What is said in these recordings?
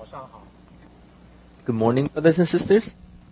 早上好。 Good morning, brothers and sisters.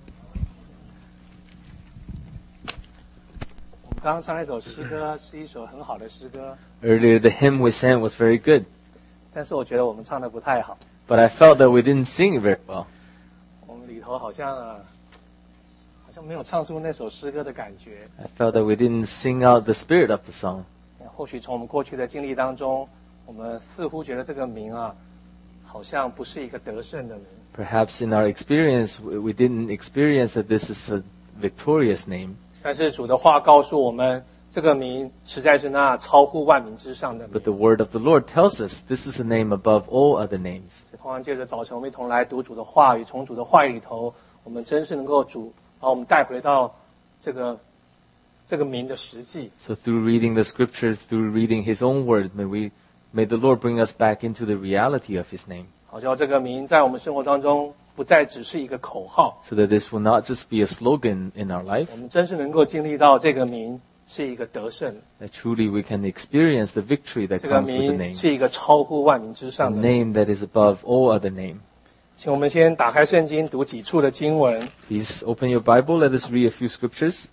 我们刚刚唱那首诗歌是一首很好的诗歌， Earlier, the hymn we sang was very good, 但是我觉得我们唱的不太好。 but I felt that we didn't sing it very well. 我们里头好像没有唱出那首诗歌的感觉。 I felt that we didn't sing out the spirit of the song. 或许从我们过去的经历当中，我们似乎觉得这个名好像不是一个得胜的名。 Perhaps in our experience, we didn't experience that this is a victorious name. 但是主的话告诉我们，这个名实在是那超乎万名之上的名 But。the word of the Lord tells us this is a name above all other names. 同样借着早晨，我们一同来读主的话语，从主的话语里头，我们真是能够主把我们带回到这个名的实际。 So through reading the scriptures, through reading His own word, may the Lord bring us back into the reality of His name. 好叫这个名在我们生活当中不再只是一个口号， So that this will not just be a slogan in our life, 我们真是能够经历到这个名是一个得胜， that truly we can experience the victory that 这个 comes with the 名 name. 是一个超乎万名之 A 上的名。 name that is above all other name. 请我们先打开圣经，读几处的经文。 Please open your Bible. Let us read a few scriptures.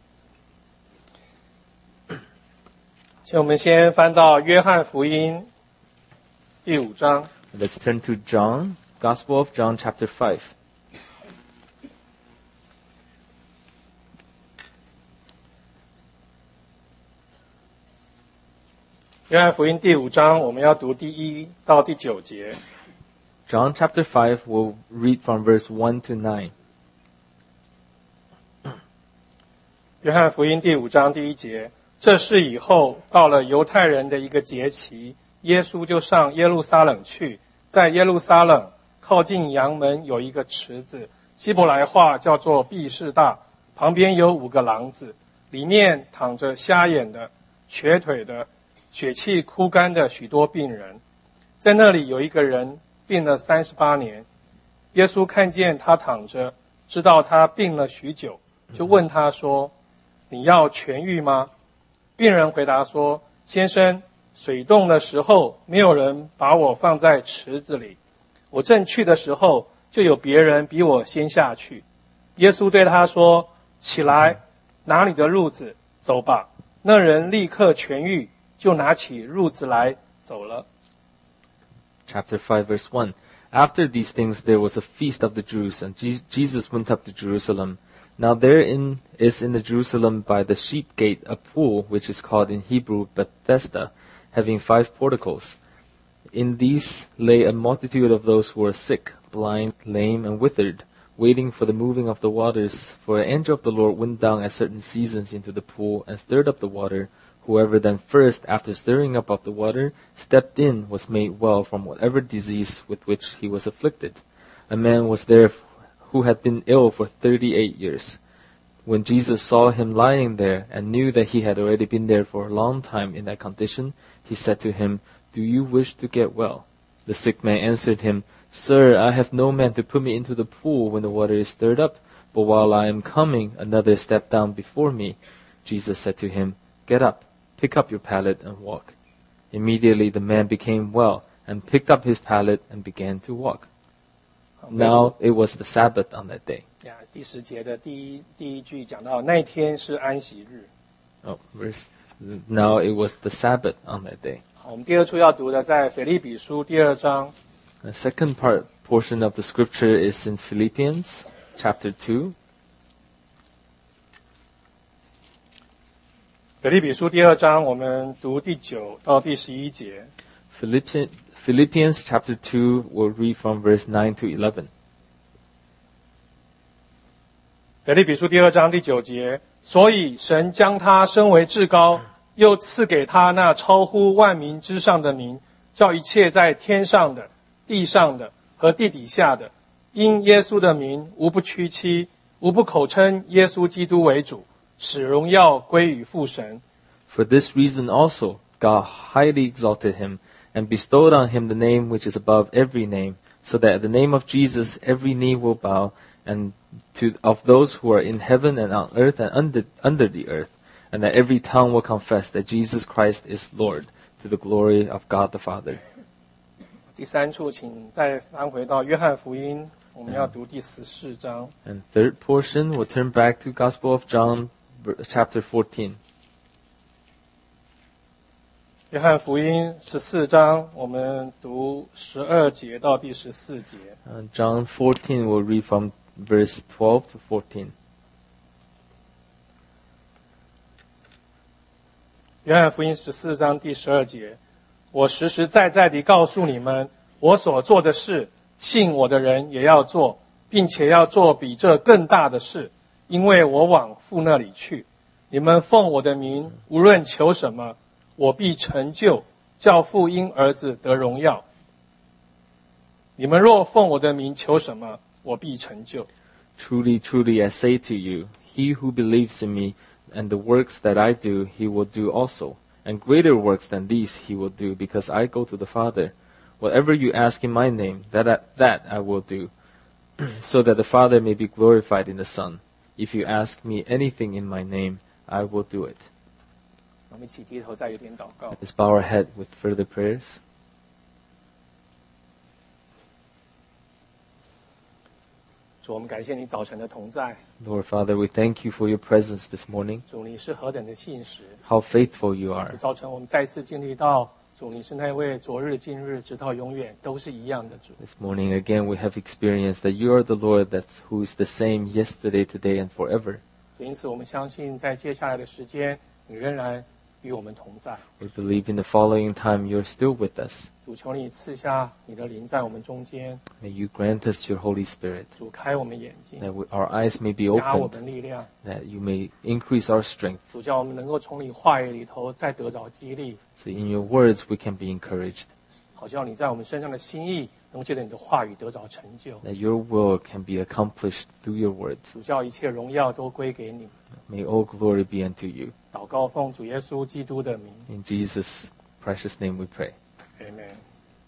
请我们先翻到约翰福音第5章。 Let's turn to John, Gospel of John, chapter 5. 约翰福音第5章，我们要读第1到第9节。 John chapter 5, we'll read from verse 1 to 9. 约翰福音第5章第1节，这事以后到了犹太人的一个节期，耶稣就上耶路撒冷去，在耶路撒冷靠近羊门有一个池子，希伯来话叫做毕士大，旁边有5个廊子，里面躺着瞎眼的、瘸腿的、血气枯干的许多病人。在那里有一个人病了38年，耶稣看见他躺着，知道他病了许久，就问他说：你要痊愈吗？病人回答说：先生，水动的时候，没有人把我放在池子里，我正去的时候，就有别人比我先下去。耶稣对他说：起来，拿你的褥子走吧。那人立刻痊愈，就拿起褥子来走了。 Chapter 5, verse 1. After these things there was a feast of the Jews, and Jesus went up to Jerusalem. Now there is in the Jerusalem by the sheep gate a pool, which is called in Hebrew Bethesda, having 5 porticos. In these lay a multitude of those who were sick, blind, lame, and withered, waiting for the moving of the waters. For an angel of the Lord went down at certain seasons into the pool and stirred up the water. Whoever then first, after stirring up of the water, stepped in was made well from whatever disease with which he was afflicted. A man was there who had been ill for 38 years. When Jesus saw him lying there and knew that he had already been there for a long time in that condition, he said to him, Do you wish to get well? The sick man answered him, Sir, I have no man to put me into the pool when the water is stirred up, but while I am coming, another stepped down before me. Jesus said to him, Get up, pick up your pallet and walk. Immediately the man became well and picked up his pallet and began to walk. Now it was the Sabbath on that day. 第10节的第一句讲到那天是安息日。 Now it was the Sabbath on that day. 好，我们第2处要读的在腓立比书第2章。 The second portion of the scripture is in Philippians chapter 2. 腓立比书第2章，我们读第9到第11节。 Philippians chapter 2 will read from verse 9 to 11. 腓立比书第2章第9节，所以神将他升为至高，又赐给他那超乎万民之上的名，叫一切在天上的、地上的和地底下的，因耶稣的名，无不屈膝，无不口称耶稣基督为主，使荣耀归于父神。 For this reason also God highly exalted him and bestowed on him the name which is above every name, so that at the name of Jesus every knee will bow, and of those who are in heaven and on earth and under the earth, and that every tongue will confess that Jesus Christ is Lord, to the glory of God the Father. 第三处，请再翻回到约翰福音，我们要读第14章。 And third portion, we'll turn back to Gospel of John, chapter 14. 约翰福音14章，我们读12节到第14节。 John 14, we'll read from verse 12 to 14. 约翰福音14章第12节，我实实在在地告诉你们，我所做的事，信我的人也要做，并且要做比这更大的事，因为我往父那里去。你们奉我的名，无论求什么，我必成就，叫父因儿子得荣耀。你们若奉我的名求什么，我必成就。 Truly, truly, I say to you, he who believes in me, and the works that I do, he will do also. And greater works than these he will do, because I go to the Father. Whatever you ask in my name, that I will do, so that the Father may be glorified in the Son. If you ask me anything in my name, I will do it. 我们一起低头再有点祷告。 Let's bow our head with further prayers. 主，我们感谢你早晨的同在。 Lord Father, we thank you for your presence this morning. 主，你是何等的信实。 How faithful you are. 早晨我们再一次经历到，主，你是那位昨日、今日，直到永远都是一样的主。 This morning again we have experienced that you are the Lord who is the same yesterday, today, and forever. 因此，我们相信在接下来的时间，你仍然与我们同在。 We believe in the following time you are still with us. 主，求你赐下你的灵在我们中间， May you grant us your Holy Spirit, 主开我们眼睛， that our eyes may be 加我 opened, 们力量， that you may increase our strength, 主叫我们能够从你话语里头再得着激励， so in your words we can be encouraged, 好叫你在我们身上的心意能够借着你的话语得着成就。 that your will can be accomplished through your words. 主叫一切荣耀都归给你。 May all glory be unto you. 祷告奉主耶稣基督的名 In Jesus' precious name we pray. ，Amen。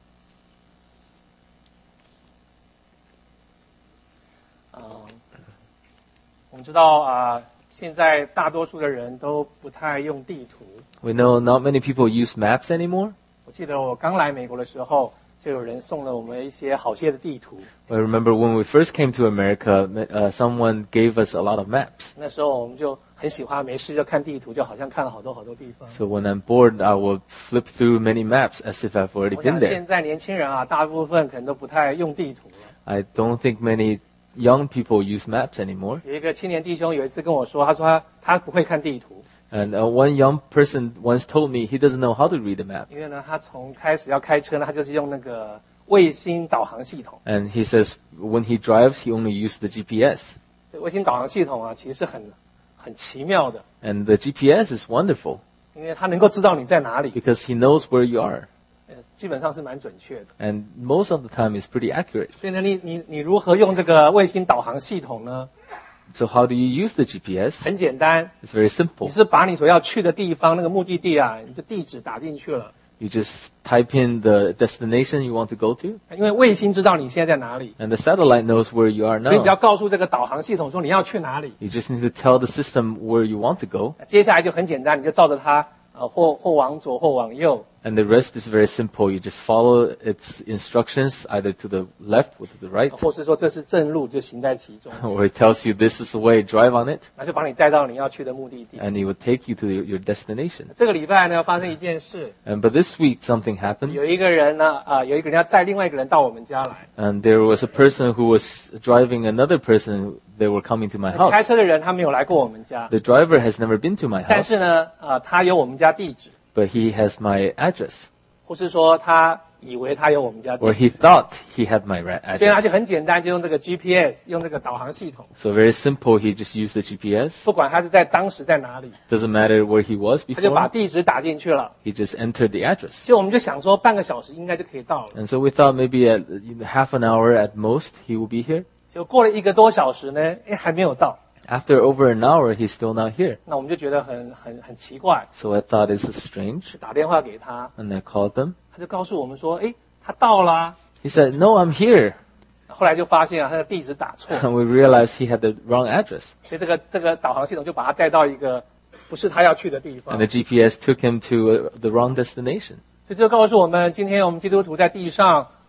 我们知道现在大多数的人都不太用地图。 We know not many people use maps anymore. 我记得我刚来美国的时候，就有人送了我们一些好些的地图。 I remember when we first came to America, someone gave us a lot of maps. 那时候我们就很喜欢，没事就看地图，就好像看了好多好多地方。 So when I'm bored, I will flip through many maps as if I've already 我 been 想 there. 现在年轻人大部分可能都不太用地图了。 I don't think many young people use maps anymore. 有一个青年弟兄有一次跟我说，他说他不会看地图， And one young person once told me he doesn't know how to read a map. 因为呢，他从开始要开车呢，他就是用那个卫星导航系统。 And he says when he drives, he only uses the GPS. 这卫星导航系统其实是很奇妙的， And the GPS is wonderful 因为它能够知道你在哪里， because he knows where you are. 基本上是蛮准确的。 And most of the time, it's pretty accurate. 所以呢，你如何用这个卫星导航系统呢？ So how do you use the GPS? 很简单， It's very 你 simple. 是把你所要去的地方那个目的地你的地址打进去了， You just type in the destination you want to go to, 因为卫星知道你现在在哪里， and the satellite knows where you are 所以你只要 now. 告诉这个导航系统说你要去哪里， You just need to tell the system where you want to go, 接下来就很简单，你就照着它或往左或往右， and the rest is very simple. You just follow its instructions either to the left or to the right, 或是说这是正路，就行在其中， or it tells you this is the way, drive on it, 那就把你带到你要去的目的地。 and it will take you to your destination. 这个礼拜呢，发生一件事， But this week something happened, 有一个人呢，有一个人要载另外一个人到我们家来。 and there was a person who was driving another person. They were coming to my 开 house. 车的人他没有来过我们家， The driver has never been to my 但 house, 是呢，他有我们家地址， but he has my address, 或是说他以为他有我们家地 or 址， he thought he had my 所以他就 address. 很简单，就用这个 GPS， 用这个导航系统， So very simple. He just used the GPS. 不管他是在当时在哪里， Doesn't matter where he was 他就把 before. 地址打进去了。 He just entered the address. 就我们就想说，半个小时应该就可以到了。 And so we thought maybe at half an hour at most he will be here. 结果过了1个多小时呢，还没有到。 After over an hour, he's still not here. 那我们就觉得很奇怪， So I thought this is strange. 就打电话给他， And I called him. 他就告诉我们说，他到啦。 He said, no, I'm here. 后来就发现他的地址打错， And we realized he had the wrong address. 所以这个导航系统就把他带到一个不是他要去的地方 And。the GPS took him to the wrong destination. 所以这就告诉我们，今天我们基督徒在地上，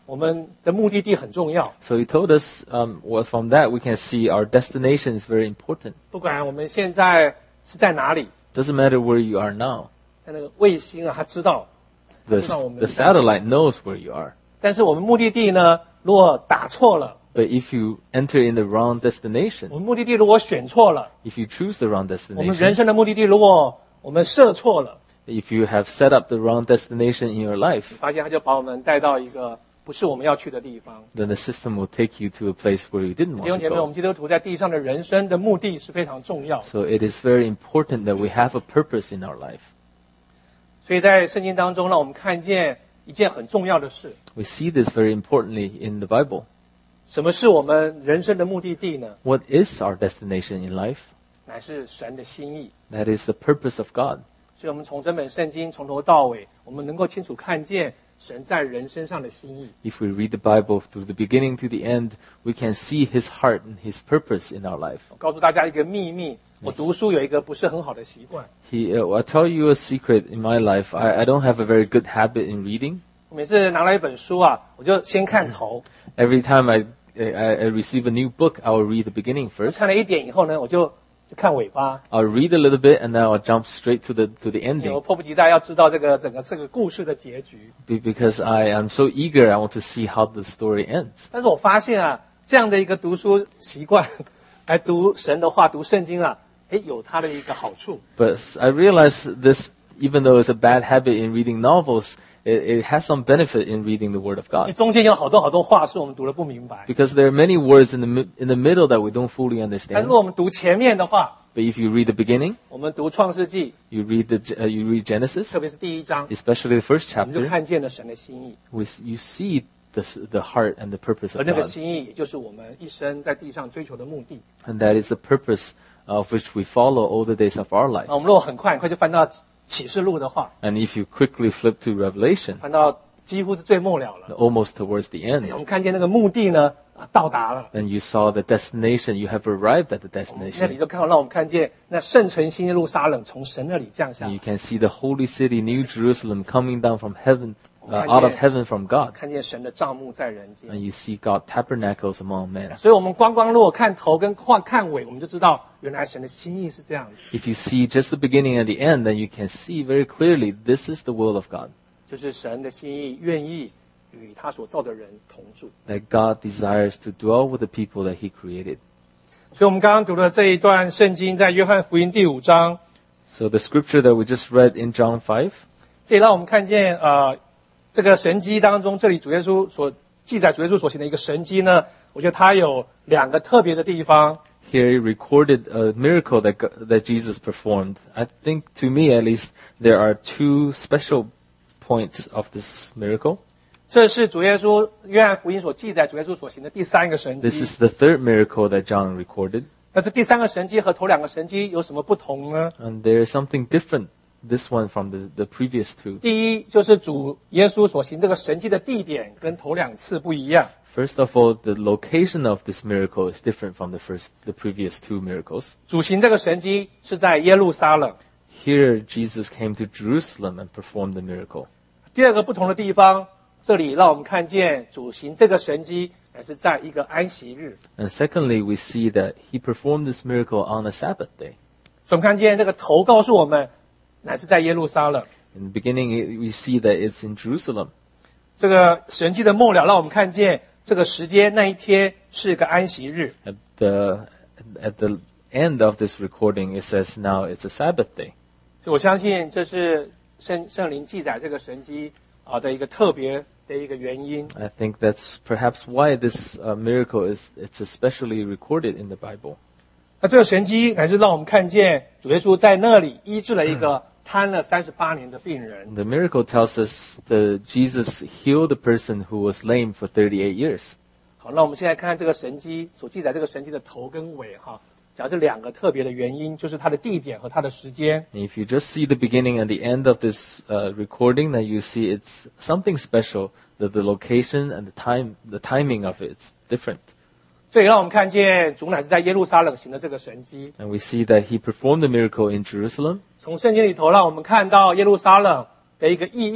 我们的目的地很重要。 So he told us, well, from that we can see our destination is very important. 不管我们现在是在哪里， Doesn't matter where you are now. 那个卫星啊，它知道。 The, 知道我们 the satellite knows where you are. 但是我们目的地呢，如果打错了， But if you enter in the wrong 我 destination, 们目的地如果选错了， if you choose the wrong 我们人 destination, 生的目的地如果我们设错了， if you have set up the wrong destination in your life, 发现它就把我们带到一个不是我们要去的地方。 then the system will take you to a place where you didn't 弟兄 want 姐 to 妹，我 go. 们基督徒在地上的人生的目的是非常重要的。 So it is very important that we have a purpose in our life. 所以在圣经当中，让我们看见一件很重要的事： We see this very importantly in the Bible. 什么是我们人生的目的地呢？ What is our destination in life? 乃是神的心意。 That is the purpose of God. 所以，我们从这本圣经从头到尾，我们能够清楚看见神在人身上的心意。 If we read the Bible through the beginning to the end, we can see His heart and His purpose in our life. 我告诉大家一个秘密：我读书有一个不是很好的习惯。 I'll tell you a secret in my life. I don't have a very good habit in reading. 我每次拿来一本书啊，我就先看头， Every time I receive a new book, I will read the beginning first. 看了一点以后呢，我就看尾巴， I'll read a little bit and then I'll jump straight to the 因为我 ending 迫不及待要知道整个故事的结局。 because I am so eager. I want to see how the story ends. 但是我发现啊，这样的一个读书习惯，来读神的话、读圣经啊，有它的一个好处。 But I realize this, even though it's a bad habit in reading novels, it has some benefit in reading the Word of 因为 God. 中间有好多话是我们读了不明白， Because there are many words in the middle that we don't fully 但是 understand. 如果我们读前面的话， But if you read the beginning, 我们读创世纪， you read Genesis, 特别是第一章， especially the first 我们就 chapter, 看见了神的心意， you see the heart and the purpose 而 of 那个 God. 心意也就是我们一生在地上追求的目的。 And that is the purpose of which we follow all the days of our 那我 life. 们如果很快就翻到启示录的话， And if you quickly flip to Revelation, 翻到几乎是最末了了， almost towards the 我 end, 们看见那个目的呢到达了。 then you saw the destination. You have arrived at the 那里 destination. 就让我们看见那圣城新耶路撒冷从神那里降下 And 来 you，can see the holy city, New Jerusalem, coming down from heaven, out of heaven from God. 看见神的帐幕在人间。 And you see God tabernacles among men. 所以，我们光如果看头跟看尾，我们就知道原来神的心意是这样的， If you see just the beginning and the end, then you can see very clearly this is the will of God. 就是神的心意愿意与他所造的人同住。 That God desires to dwell with the people that He created. 所以，我们刚刚读的这一段圣经，在约翰福音第5章， So the scripture that we just read in John 5, 这也让我们看见这个神迹当中，这里主耶稣所记载主耶稣所行的一个神迹呢，我觉得它有2个特别的地方。 here he recorded a miracle that Jesus performed. I think, to me at least, there are 2 special points of this miracle. 这是主耶稣约翰福音所记载主耶稣所行的第3个神 This 迹。 is the 3rd miracle that John recorded. 那这第3个神迹和头2个神迹有什么不同呢？ And there is something different, this one from the previous 2. 第一就是主耶稣所行这个神迹的地点跟头2次不一样。 First of all, the location of this miracle is different from the previous 2 miracles. 主行这个神迹是在耶路撒冷。 Here, Jesus came to Jerusalem and performed the miracle. 第2个不同的地方，这里让我们看见主行这个神迹也是在一个安息日。 And secondly, we see that he performed this miracle on a Sabbath day. 所以我们看见这个头告诉我们，乃是在耶路撒冷。 In the beginning, we see that it's in Jerusalem. 这个神迹的末了，让我们看见这个时间那一天是个安息日。 At the end of this recording, it says now it's a Sabbath day. 所以我相信这是圣灵记载这个神迹的一个特别的一个原因。 I think that's perhaps why this miracle it's especially recorded in the Bible. 那这个神迹乃是让我们看见主耶稣在那里医治了一个瘫了38年的病人。 The miracle tells us that Jesus healed a person who was lame for 38 years. 好，那我们现在看看这个神迹所记载这个神迹的头跟尾哈。讲这2个特别的原因，就是它的地点和它的时间。 And if you just see the beginning and the end of this recording, then you see it's something special. That the location and the timing of it is different. 这也让我们看见主乃是在耶路撒冷行的这个神迹。 And we see that he performed the miracle in Jerusalem. 从圣经里头，让我们看到耶路撒冷的一个意义，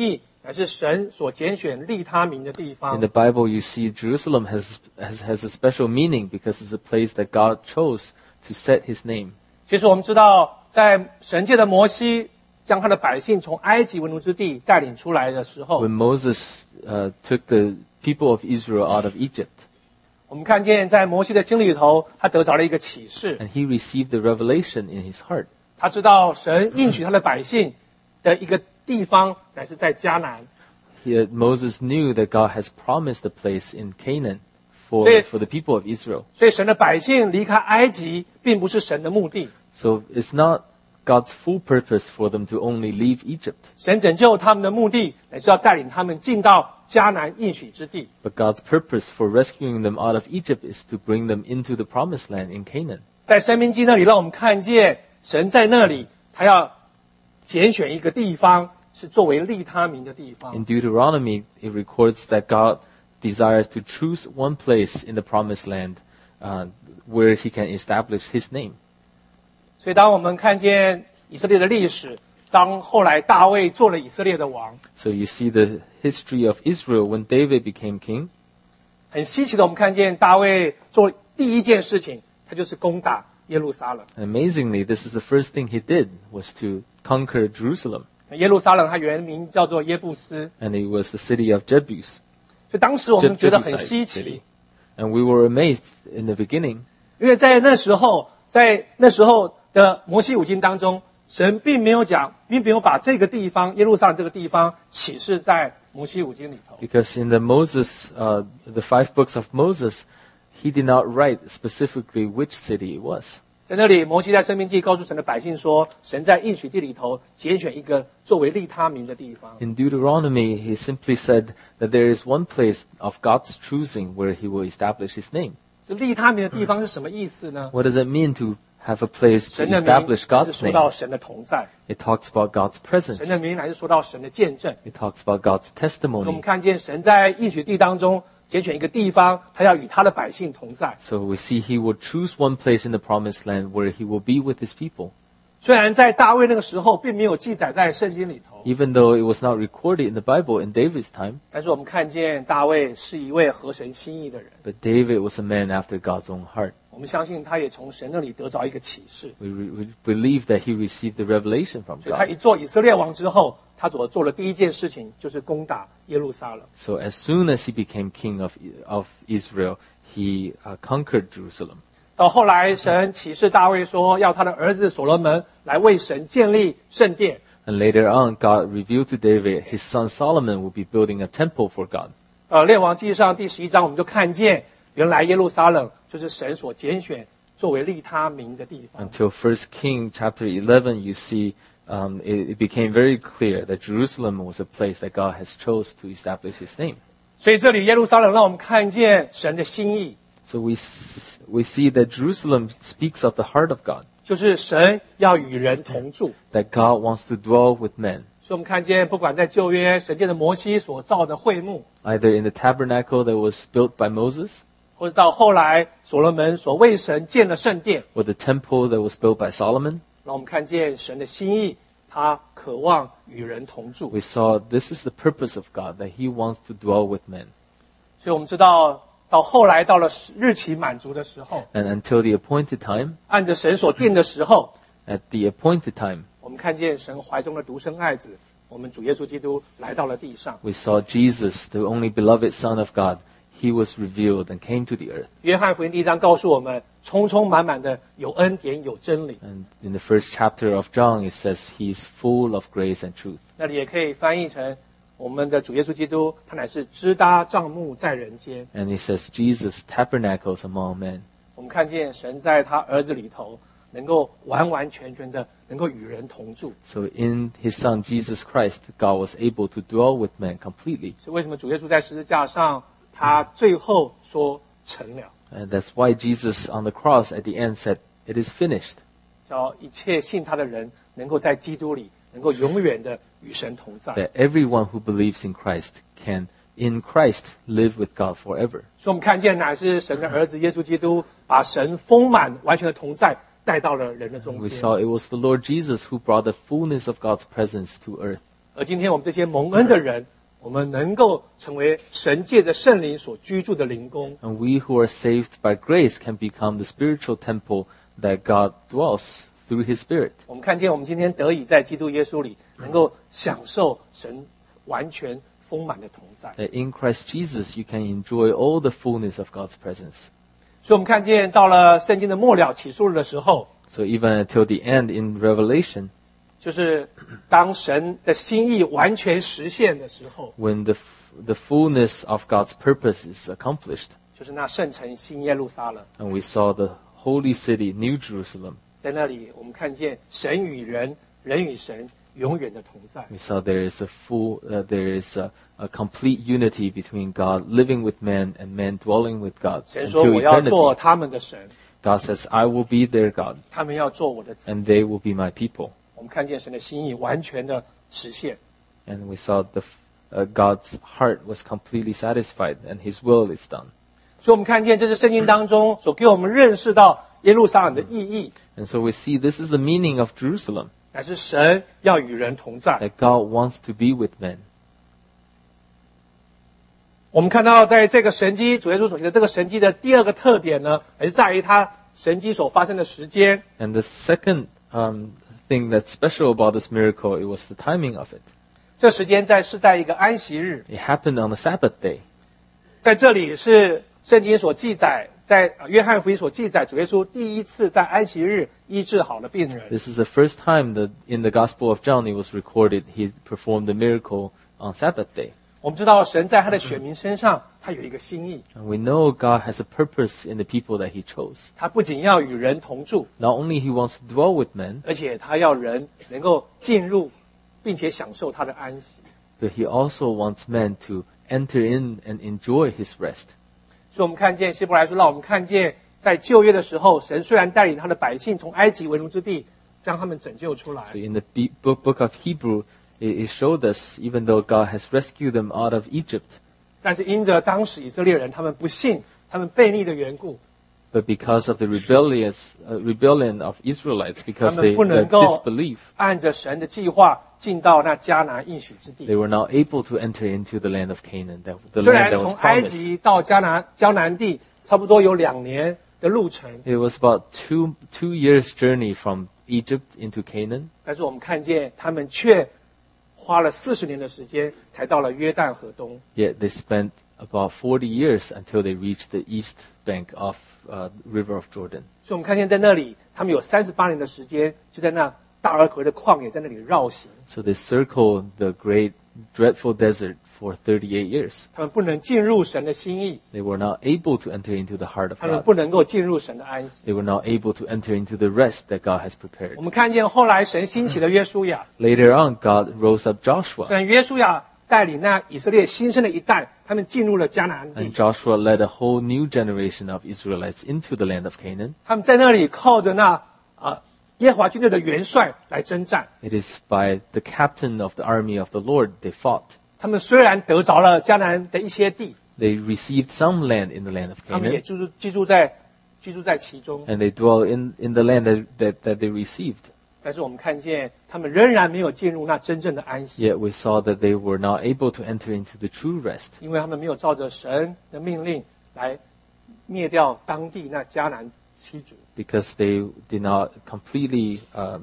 乃是神所拣选立他名的地 In 方 the。Bible, you see Jerusalem has a special meaning because it's a place that God chose to set His name. 其实我们知道，在神界的摩西将他的百姓从埃及为奴之地带领出来的时候， When Moses took the people of Israel out of Egypt, 我们看见在摩西的心里头，他得着了一个启示， and he received the revelation in his heart. 他知道神应许他的百姓的一个地方乃是在迦南， Moses knew that God has promised a place in Canaan for the people of Israel. 所以神的百姓离开埃及，并不是神的目的。 So it's not God's full purpose for them to only leave Egypt, 神拯救他们的目的，乃是要带领他们进到迦南应许之地。 but God's purpose for rescuing them out of Egypt is to bring them into the promised land in Canaan. 在申命记那里，让我们看见神在那里，他要拣选一个地方，是作为立他名的地方。 In Deuteronomy, it records that God desires to choose one place in the promised land where He can establish His name. 所以，当我们看见以色列的历史，当后来大卫做了以色列的王， So you see the history of Israel when David became king. 很稀奇的，我们看见大卫做第一件事情，他就是攻打耶路撒冷。 Amazingly, this is the first thing he did was to conquer Jerusalem, 耶路撒冷它原名叫做耶布斯， and it was the city of Jebus. 所以当时我们觉得很稀 Jebusite 奇 city.，And we were amazed in the beginning 因为在那时候的摩西五经当中，神并没有把这个地方耶路撒冷这个地方启示在摩西五经里头。 because in the five books of Moses, he did not write specifically which city it was. 在那里，摩西在申命记告诉神的百姓说，神在应许地里头拣选一个作为立他名的地方。 In Deuteronomy, he simply said that there is one place of God's choosing where he will establish his name. 这立他名的地方是什么意思呢？ What does it mean to have a place to 神的名 establish 是 God's 说到 name? 神的同在， It talks about God's 神的 presence. 名乃是说到神的见证。 It talks about God's 所以我们 testimony. 看见神在应许地当中拣选一个地方，他要与他的百姓同在。 So we see he will choose one place in the promised land where he will be with his people. 虽然在大卫那个时候并没有记载在圣经里头， Even though it was not recorded in the Bible in David's time, 但是我们看见大卫是一位合神心意的人。 but David was a man after God's own heart. 我们相信他也从神那里得着一个启示， We believe that he received the revelation from 所以他 God. 一做以色列王之后，他所做的第一件事情就是攻打耶路撒冷。 So as soon as he became king of Israel, he conquered Jerusalem. 到后来，神启示大卫说，要他的儿子所罗门来为神建立圣殿。 And later on, God revealed to David his son Solomon would be building a temple for God. 列王记上第11章，我们就看见，原来耶路撒冷就是神所拣选作为立他名的地方。 Until 1 King chapter 11, you see it became very clear that Jerusalem was a place that God has chose to establish his name. 所以这里耶路撒冷让我们看见神的心意， So we see that Jerusalem speaks of the heart of God, 就是神要与人同住。 that God wants to dwell with men. 所以我们看见，不管在旧约神界的摩西所造的会幕， Either in the tabernacle that was built by Moses, 或者到后来所罗门所为神建的圣殿， or the temple that was built by Solomon, 让我们看见神的心意，他渴望与人同住。 we saw this is the purpose of God, that he wants to dwell with men. 所以我们知道，到后来到了日期满足的时候， And until the appointed time, 按着神所定的时候， at the appointed time, 我们看见神怀中的独生爱子，我们主耶稣基督来到了地上。 we saw Jesus, the only beloved Son of God. He was revealed and came to the earth. 约翰福音第1章告诉我们，充充满满的有恩典有真理。 And in the first chapter of John, it says he is full of grace and truth. 那里也可以翻译成我们的主耶稣基督，他乃是支搭帐幕在人间。 And it says Jesus tabernacles among men. 我们看见神在他儿子里头，能够完完全全的能够与人同住。 So in his son Jesus Christ, God was able to dwell with men completely. 所以为什么主耶稣在十字架上，他最后说成了， And that's why Jesus on the cross at the end said, it is finished. 叫一切信他的人能够在基督里，能够永远的与神同在。 That everyone who believes in Christ can, in Christ, live with God forever. 所以我们看见乃是神的儿子耶稣基督，把神丰满完全的同在带到了人的中 We 间。 saw it was the Lord Jesus who brought the fullness of God's presence to earth. 而今天我们这些蒙恩的人， 我们能够成为神借着圣灵所居住的灵宫。 And we who are saved by grace can become the spiritual temple that God dwells through His Spirit. 我们看见我们今天得以在基督耶稣里能够享受神完全丰满的同在。 That in Christ Jesus you can enjoy all the fullness of God's presence. 所以我们看见到了圣经的末了启示录的时候， So even until the end in Revelation, 就是当神的心意完全实现的时候， when the fullness of God's purpose is accomplished, 就是那圣城新耶路撒冷， and we saw the holy city, New Jerusalem, 在那里我们看见神与人，人与神永远的同在。 we saw there is a complete unity between God living with man and man dwelling with God 神说 until 我要做 eternity. 他们的神， God says, I will be their God, 他们要做我的子。 and they will be my people. 我们看见神的心意完全的实现。 And we saw God's heart was completely satisfied, and His will is done. 所以我们看见这是圣经当中所给我们认识到耶路撒冷的意义， And so we see this is the meaning of Jerusalem, 乃是神要与人同在。 that God wants to be with men. 我们看到在这个神迹，主耶稣所提的这个神迹的第二个特点呢，还是在于它神迹所发生的时间。 And the second thing that's special about this miracle, it was the timing of it. 这时间是在一个安息日， It happened on the Sabbath day. 在这里是圣经所记载，在约翰福音所记载，主耶稣第一次在安息日医治好了病人。 This is the first time that in the Gospel of John it was recorded He performed the miracle on Sabbath day. 我们知道神在他的选民身上，他有一个心意， And we know God has a purpose in the people that He chose. 他不仅要与人同住， Not only He wants to dwell with men, 而且他要人能够进入，并且享受他的安息。 but He also wants men to enter in and enjoy His rest. 所以我们看见希伯来书，让我们看见在旧约的时候，神虽然带领他的百姓从埃及为奴之地将他们拯救出来， So in the book of Hebrew, it showed us, even though God has rescued them out of Egypt, 但是因着当时以色列人他们不信、他们悖逆的缘故， but because of the rebellion of Israelites, because 他们不能 their 够 disbelief, 按着神的计划进到那迦南应许之 they 地。 were not able to enter into the land of Canaan, the 虽 land 然 that was 从埃 promised. 及到迦南地差不多有2年的路程， It was about two years journey from Egypt into Canaan, 但是我们看见他们却花了40年的时间，才到了约旦河东。 yet they spent about 40 years until they reached the east bank of River of Jordan. 所以我们看见在那里，他们有38年的时间，就在那大而可畏的旷野，在那里绕行。 So they circled the great, dreadful desert for 38 years. 他们不能进入神的心意， They were not able to enter into the heart of 他们 God. 不能够进入神的安息。 They were not able to enter into the rest that God has prepared. 我们看见后来神兴起了约书亚， Later on, God rose up 虽 Joshua, 然约书亚带领那以色列新生的一代，他们进入了迦南 and 地， Joshua led a whole new generation of Israelites into the land of Canaan. 他们在那里靠着那耶和华军队的元帅来征战。 It is by the captain of the army of the Lord they fought. 他们虽然得着了迦南的一些地， They received some land in the land of 他们也 Canaan, 居住在其中， and they dwell in the land that they received. 但是我们看见他们仍然没有进入那真正的安息， Yet we saw that they were not able to enter into the true rest 因为他们没有照着神的命令来灭掉当地那迦南七族。 because they did not completely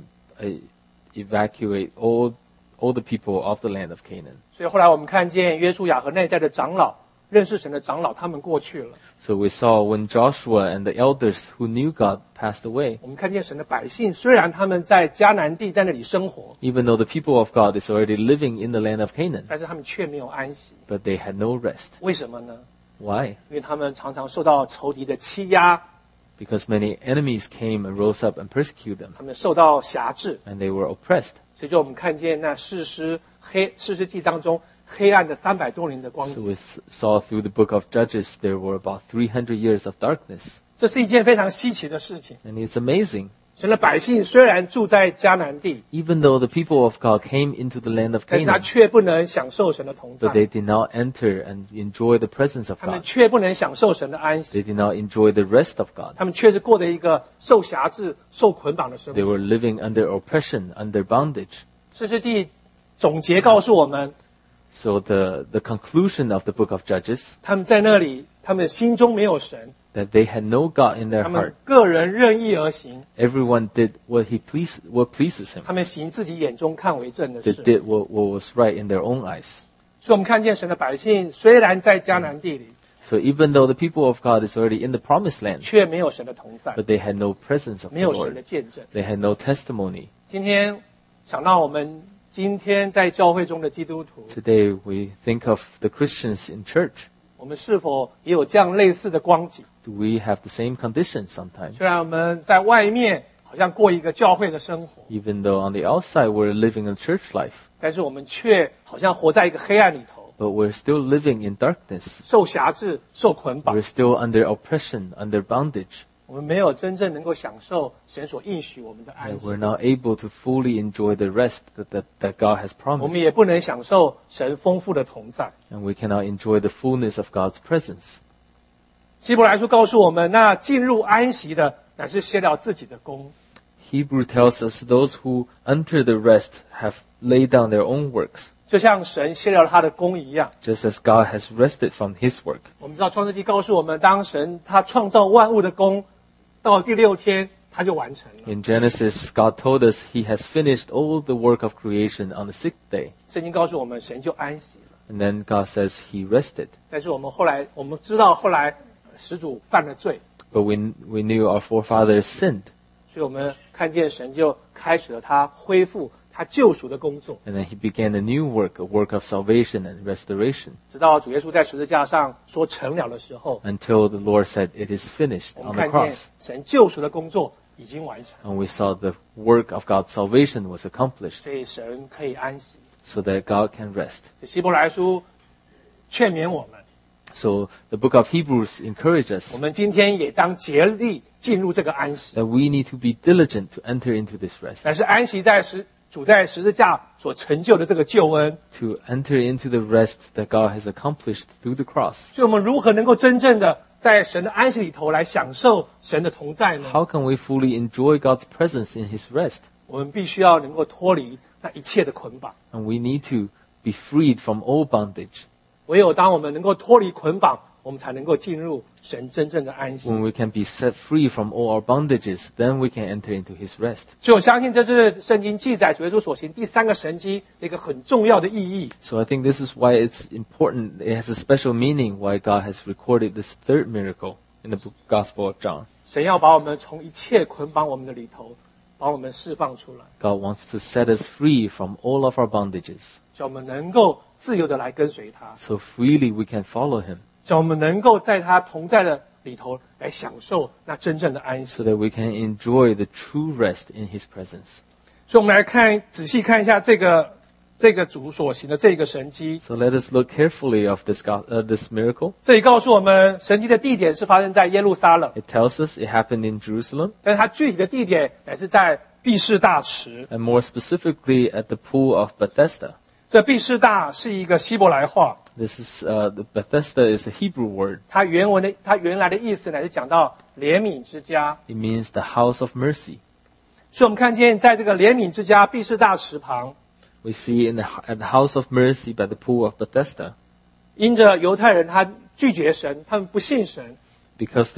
evacuate all the people of the land of Canaan. 所以后来我们看见约书亚和那一代的长老，认识神的长老，他们过去了。 So we saw when Joshua and the elders who knew God passed away, 我们看见神的百姓，虽然他们在迦南地在那里生活， even though the people of God is already living in the land of Canaan, 但是他们却没有安息。 but they had no rest. 为什么呢？ Why? 因为他们常常受到仇敌的欺压， Because many enemies came and rose up and persecuted them, 他们受到辖制。 and they were oppressed. 所以就我们看见那士师记当中黑暗的300多年的光 So 景， we saw through the book of Judges there were about 300 years of darkness. 这是一件非常稀奇的事情。 And it's amazing. 神的百姓虽然住在迦南地， Even though the people of God came into the land of 但是他 Canaan, 却不能享受神的同在 but，they did not enter and enjoy the presence of 他们 God. 却不能享受神的安 They 息， did not enjoy the rest of God. 他们却是过着一个受辖制、受捆绑的生 They 活。 were living under oppression, under bondage. 士师记总结告诉我们， So the conclusion of the book of Judges, 他们在那里，他们心中没有神， that they had no God in their 他 heart. 们个人任意而行， Everyone did what pleases him. 他们行自己眼中看为正的 They 事。 did what was right in their own eyes. 所以我们看见神的百姓虽然在迦南地里， So even though the people of God is already in the promised land, 却没有神的同在， but they had no presence of 没 the 有神的 Lord. 见证。 They had no testimony. 今天想到我们今天在教会中的基督徒， Today we think of the Christians in church. 我们是否也有这样类似的光景？ Do we have the same conditions sometimes? 虽然我们在外面好像过一个教会的生活， Even though on the outside we're living a church life, 但是我们却好像活在一个黑暗里头， but we're still living in darkness. 受辖制、受捆绑。 We're still under oppression, under bondage. 我们没有真正能够享受神所应许我们的安 And 息， we're not able to fully enjoy the rest that God has 我们 promised. 也不能享受神丰富的同在。 And we cannot enjoy the fullness of God's presence. 希伯来书告诉我们，那进入安息的乃是歇了自己的功。 Hebrew tells us those who enter the rest have laid down their own works, 就像神歇了他的功一样。 just as God has rested from his work. 我们知道创世纪告诉我们，当神他创造万物的功，到第6天他就完成了。 In Genesis, God told us he has finished all the work of creation on the sixth day. 圣经告诉我们，神就安息了。 And then God says he rested. 但是我们知道后来始祖犯了罪， But we knew our forefathers sinned. 所以我们看见神就开始了他恢复他救赎的工作。 And then he began a new work, a work of salvation and restoration, 直到主耶稣在十字架上说成了的时候， until the Lord said it is finished 我们 on the 看见 cross. 神救赎的工作已经完成， And we saw the work of God's salvation was accomplished, 所以神可以安息。 so that God can rest. 希伯来书劝勉我们， So the book of Hebrews encourages 我 us 们今天也当竭力进入这个安息。 that we need to be diligent to enter into this rest, 但是安息在主在十字架所成就的这个救恩， to enter into the rest that God has accomplished through the cross. 所以我们如何能够真正的在神的安息里头来享受神的同在呢？ How can we fully enjoy God's presence in his rest? 我们必须要能够脱离那一切的捆绑。 And we need to be freed from all bondage. 唯有当我们能够脱离捆绑，我们才能够进入神真正的安息。 When we can be set free from all our bondages, then we can enter into his rest. 所以我相信这是圣经记载主耶稣所行第3个神迹的一个很重要的意义。 So I think this is why it's important. It has a special meaning why God has recorded this third miracle in the Gospel of John. 神要把我们从一切捆绑我们的里头，把我们释放出来， God wants to set us free from all of our bondages, 叫我们能够自由的来跟随他， so freely we can follow him, 叫我们能够在他同在的里头来享受那真正的安 so 息。 that we can enjoy the true rest in his presence. 所以，我们来仔细看一下这个主所行的这个神迹。 So let us look carefully of this miracle. 这里告诉我们，神迹的地点是发生在耶路撒冷， It tells us it happened in Jerusalem, 但是它具体的地点乃是在毕士大池。 and more specifically at the pool of Bethesda. 这毕士大是一个希伯来话， This is the Bethesda is a Hebrew word. 它原来的意思乃是讲到怜悯之家。 It means the house of mercy. 所以我们看见，在这个怜悯之家毕士大池旁， We see at the house of mercy by the pool of Bethesda, 因着犹太人他拒绝神，他们不信神。 because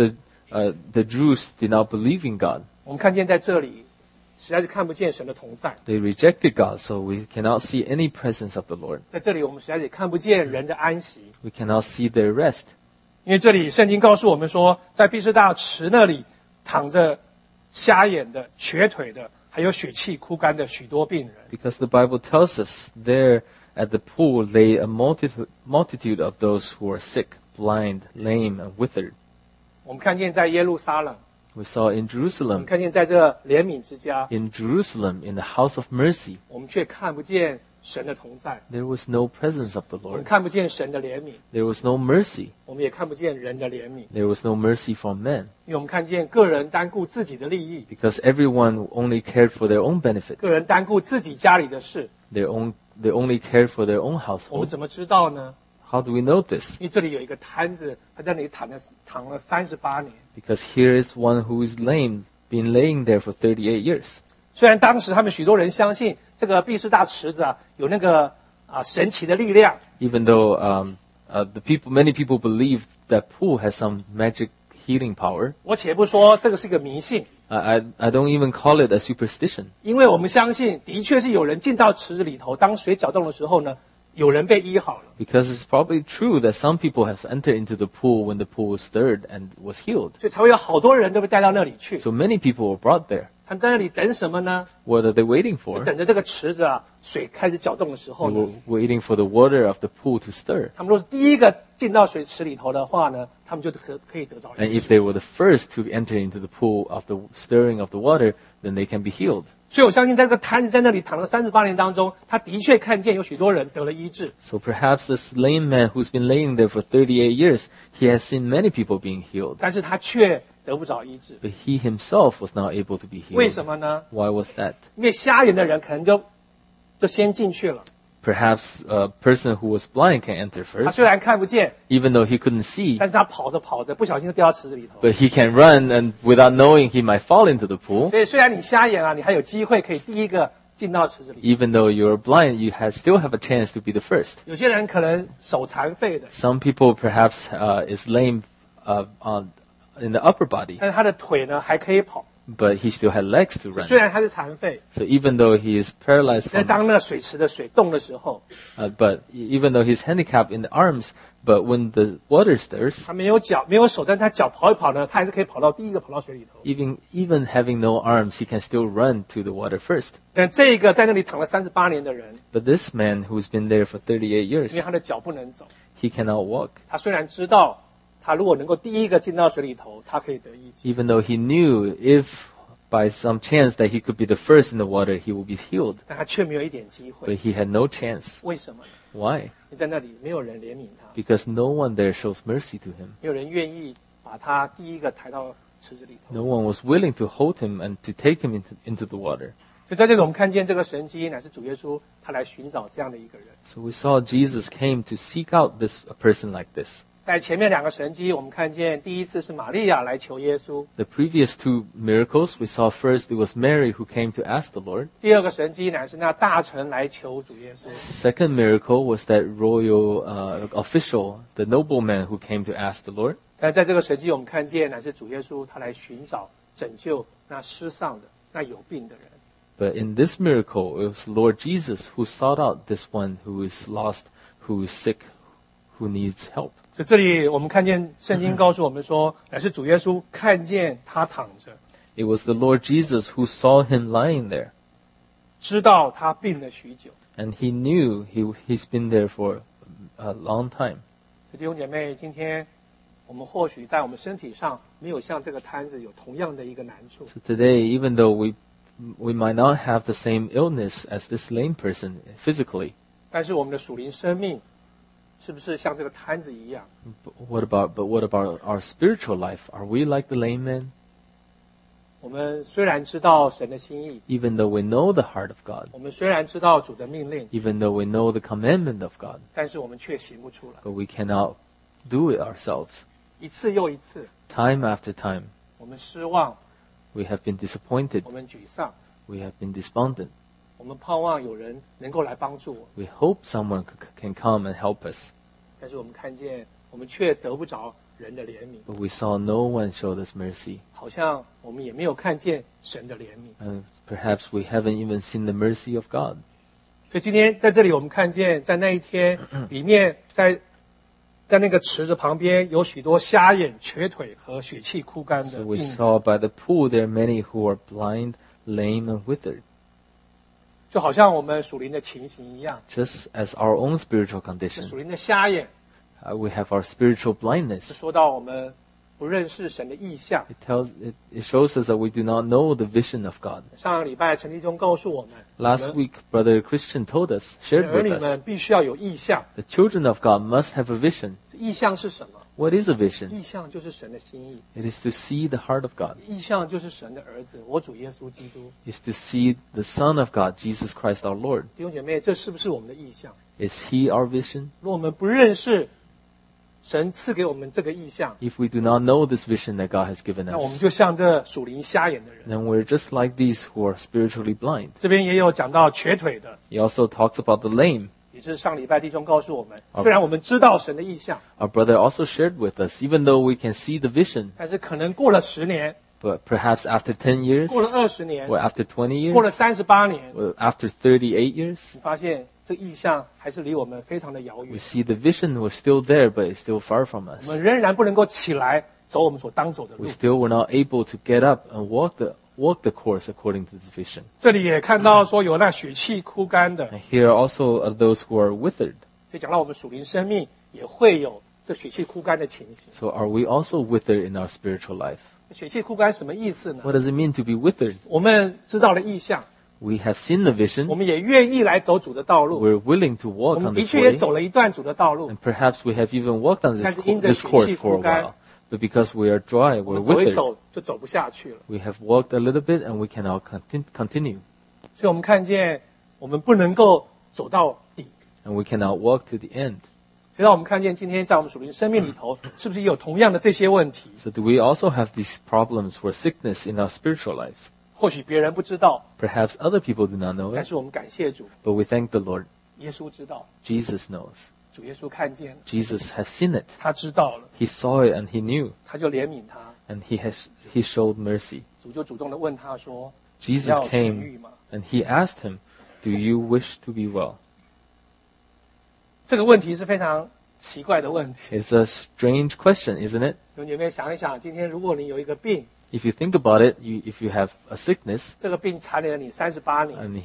the Jews did not believe in God. 我们看见在这里，实在是看不见神的同在。 They rejected God, so we cannot see any presence of the Lord. 在这里，我们实在是看不见人的安息， We cannot see their rest. 因为这里圣经告诉我们说，在毕士大池那里躺着瞎眼的、瘸腿的，还有血气枯干的许多病人。 Because the Bible tells us there at the pool lay a multitude of those who are sick, blind, lame, and withered. 我们看见在耶路撒冷， We saw in 我们 Jerusalem, 看见在这怜悯之家， in the house of mercy, 我们却看不见神的同在， there was no presence of the 我们 Lord. 看不见神的怜悯， There was no mercy. 我们也看不见人的怜悯， There was no mercy from men. 因为我们看见个人单顾自己的利益， Because everyone only cared for their own 个 benefits. 人单顾自己家里的事。 They only cared for their own 我们 household. 怎么知道呢？ How do we know this? 因为这里有一个摊子，他在那里躺了38年。 Because here is one who is lame, been laying there for 38 years. 虽然当时他们许多人相信这个毕士大池子啊有那个神奇的力量。 Even though many people believe that pool has some magic healing power. 我且不说这个是一个迷信， I don't even call it a superstition. 因为我们相信，的确是有人进到池子里头，当水搅动的时候呢，有人被医好了。 Because it's probably true that some people have entered into the pool when the pool was stirred and was healed. 所以才会有好多人都被带到那里去。 So many people were brought there. 他们在那里等什么呢？ What are they waiting 就 for? 等着这个池子水开始搅动的时候 They 呢， were waiting for the water of the pool to stir. 他们若是第一个进到水池里头的话呢，他们就可以得到 And 医 if 治。 they were the first to enter into the pool of the stirring of the water, then they can be healed. 所以我相信，在这个摊子在那里躺了38年当中，他的确看见有许多人得了医治。 So perhaps this lame man who's been laying there for 38 years, he has seen many people being healed. 但是他却得不着医治， But he himself was not able to be 为 healed. 什么呢？ Why was that? 因为瞎眼的人可能就先进去了， Perhaps a person who was blind can enter 他 first, 虽然看不见， even though he couldn't see, 但是他跑着跑着，不小心就掉到池子里头。 but he can run, and without knowing, he might fall into the pool. 所以虽然你瞎眼你还有机会可以第一个进到池子里。 Even though you're blind, you still have a chance to be the first. 有些人可能手残废的， Some people perhaps is lame in the upper body, 但是他的腿呢还可以跑。 but he still had legs to 虽 run. 然他是残废， So even though he is paralyzed 但 from, 当那个水池的水动的时候， but even though he's handicapped in the arms, but when the water stirs, 他没有脚没有手，但是他脚跑一跑呢，他还是可以跑到第一个跑到水里头。 even having no arms, he can still run to the water first. 但这个在那里躺了38年的人， But this man who's been there for 38 因为 years, 他的脚不能走， he cannot walk. 他虽然知道他如果能够第一个进到水里头，他可以得医治， Even though he knew if by some chance that he could be the first in the water, he will be healed. 但他却没有一点机会。 But he had no chance. 为什么呢？ Why? 因为在那里没有人怜悯他， Because no one there shows mercy to him. 没有人愿意把他第一个抬到池子里头。 No one was willing to hold him and to take him into the water. 所以在这里我们看见这个神迹乃是主耶稣他来寻找这样的一个人。 So we saw Jesus came to seek out a person like this. 在前面两个神迹，我们看见第一次是玛利亚来求耶稣， The previous two miracles, we saw first it was Mary who came to ask the Lord. 第二个神迹乃是那大臣来求主耶稣。 Second miracle was that royal official, the nobleman who came to ask the Lord. 但在这个神迹，我们看见乃是主耶稣他来寻找拯救那失丧的、那有病的人。 But in this miracle, it was Lord Jesus who sought out this one who is lost, who is sick, who needs help. 所以这里我们看见圣经告诉我们说，乃是主耶稣看见他躺着， It was the Lord Jesus who saw him lying there, 知道他病了许久。 and he knew he's been there for a long time. 所以弟兄姐妹，今天我们或许在我们身体上没有像这个摊子有同样的一个难处， So today, even though we might not have the same illness as this lame person physically, 但是我们的属灵生命是不是像这个摊子一样？ but what about our spiritual life? Are we like the lame man? 我们虽然知道神的心意， Even though we know the heart of God, 我们虽然知道主的命令， even though we know the commandment of God, 但是我们却行不出来。 but we cannot do it ourselves. 一次又一次， Time after time, 我们失望， we have been disappointed. 我们沮丧， We have been despondent. 我们盼望有人能够来帮助我， We hope someone can come and help us, 但是我们看见，我们却得不着人的怜悯， but we saw no one show us mercy. 好像我们也没有看见神的怜悯。 And perhaps we haven't even seen the mercy of God. 所以今天在这里，我们看见在那一天里面，在那个池子旁边有许多瞎眼、瘸腿和血气枯干的 So we 病人， saw by the pool there are many who are blind, lame, and withered, 就好像我们属灵的情形一样。 just as our own spiritual 这 condition. 属灵的瞎眼， We have our spiritual 是 blindness. 说到我们不认识神的意象。 It shows us that we do not know the vision of God. 上个礼拜陈立忠告诉我们， Last week, Brother Christian told us, 你 shared 们儿 with 女 us, 们必须要有意象。 the children of God must have a vision. 这意象是什么？ What is a vision? 意象就是神的心意， It is to see the heart of God. 意象就是神的儿子，我主耶稣基督。 Is to see the Son of God, Jesus Christ our Lord. 弟兄姐妹，这是不是我们的意象？ Is He our vision? 如果我们不认识神赐给我们这个意象， If we do not know this vision that God has given 那我们 us, 就像这属灵瞎眼的人。 then we're just like these who are spiritually blind. 这边也有讲到瘸腿的， He also talks about the lame. 也就是上礼拜弟兄告诉我们， 好虽然我们知道神的意象， Our brother also shared with us, even though we can see the vision, 但是可能过了10年， but perhaps after 10 years, 过了20年， or after 20 过了 years, 38年， or after 38 years, 你发现这意象还是离我们非常的遥 we 远， see the vision was still there, but it's still far from 我 us. 们仍然不能够起来走我们所当走的路 We。still were not able to get up and walk the course according to the vision. 这里也看到说有那血气枯干的， And here also are those who are withered. 就讲到我们属灵生命也会有这血气枯干的情形。 So are we also withered in our spiritual life? 血气枯干什么意思呢？ What does it mean to be withered? 我们知道了意象， We have seen the 我 vision. 们也愿意来走主的道路， We're willing to 我 walk 们 on 的 this 确也 way. 走了一段主的道路， And perhaps we have even walked on 但是因着 this course 血气 for 枯 a 干， while. But because we are dry, 我 we're 们走一 withered. 走就走不下去了。 We have walked a little bit and we cannot continue. 所以我们看见我们不能够走到底。 And we cannot walk to the end. 所以让我们看见今天在我们属灵生命里头，是不是也有同样的这些问题？ So do we also have these problems for sickness in our spiritual lives? 或许别人不知道， Perhaps other people do not know 但 it, 是我们感谢主， but we thank the Lord. 耶稣知道， Jesus knows. 主耶稣看见了， Jesus has seen it. 他知道了， He saw it and he knew, 他就怜悯他， and he showed mercy. 主就主动的问他说：“你 Jesus 要痊愈 came 吗 and he asked him, "Do you wish to be well?"？” 这个问题是非常奇怪的问题。 It's a strange question, isn't it? 有你们想一想，今天如果你有一个病， If you think about it, if you have a sickness 这个病缠累了你38年， and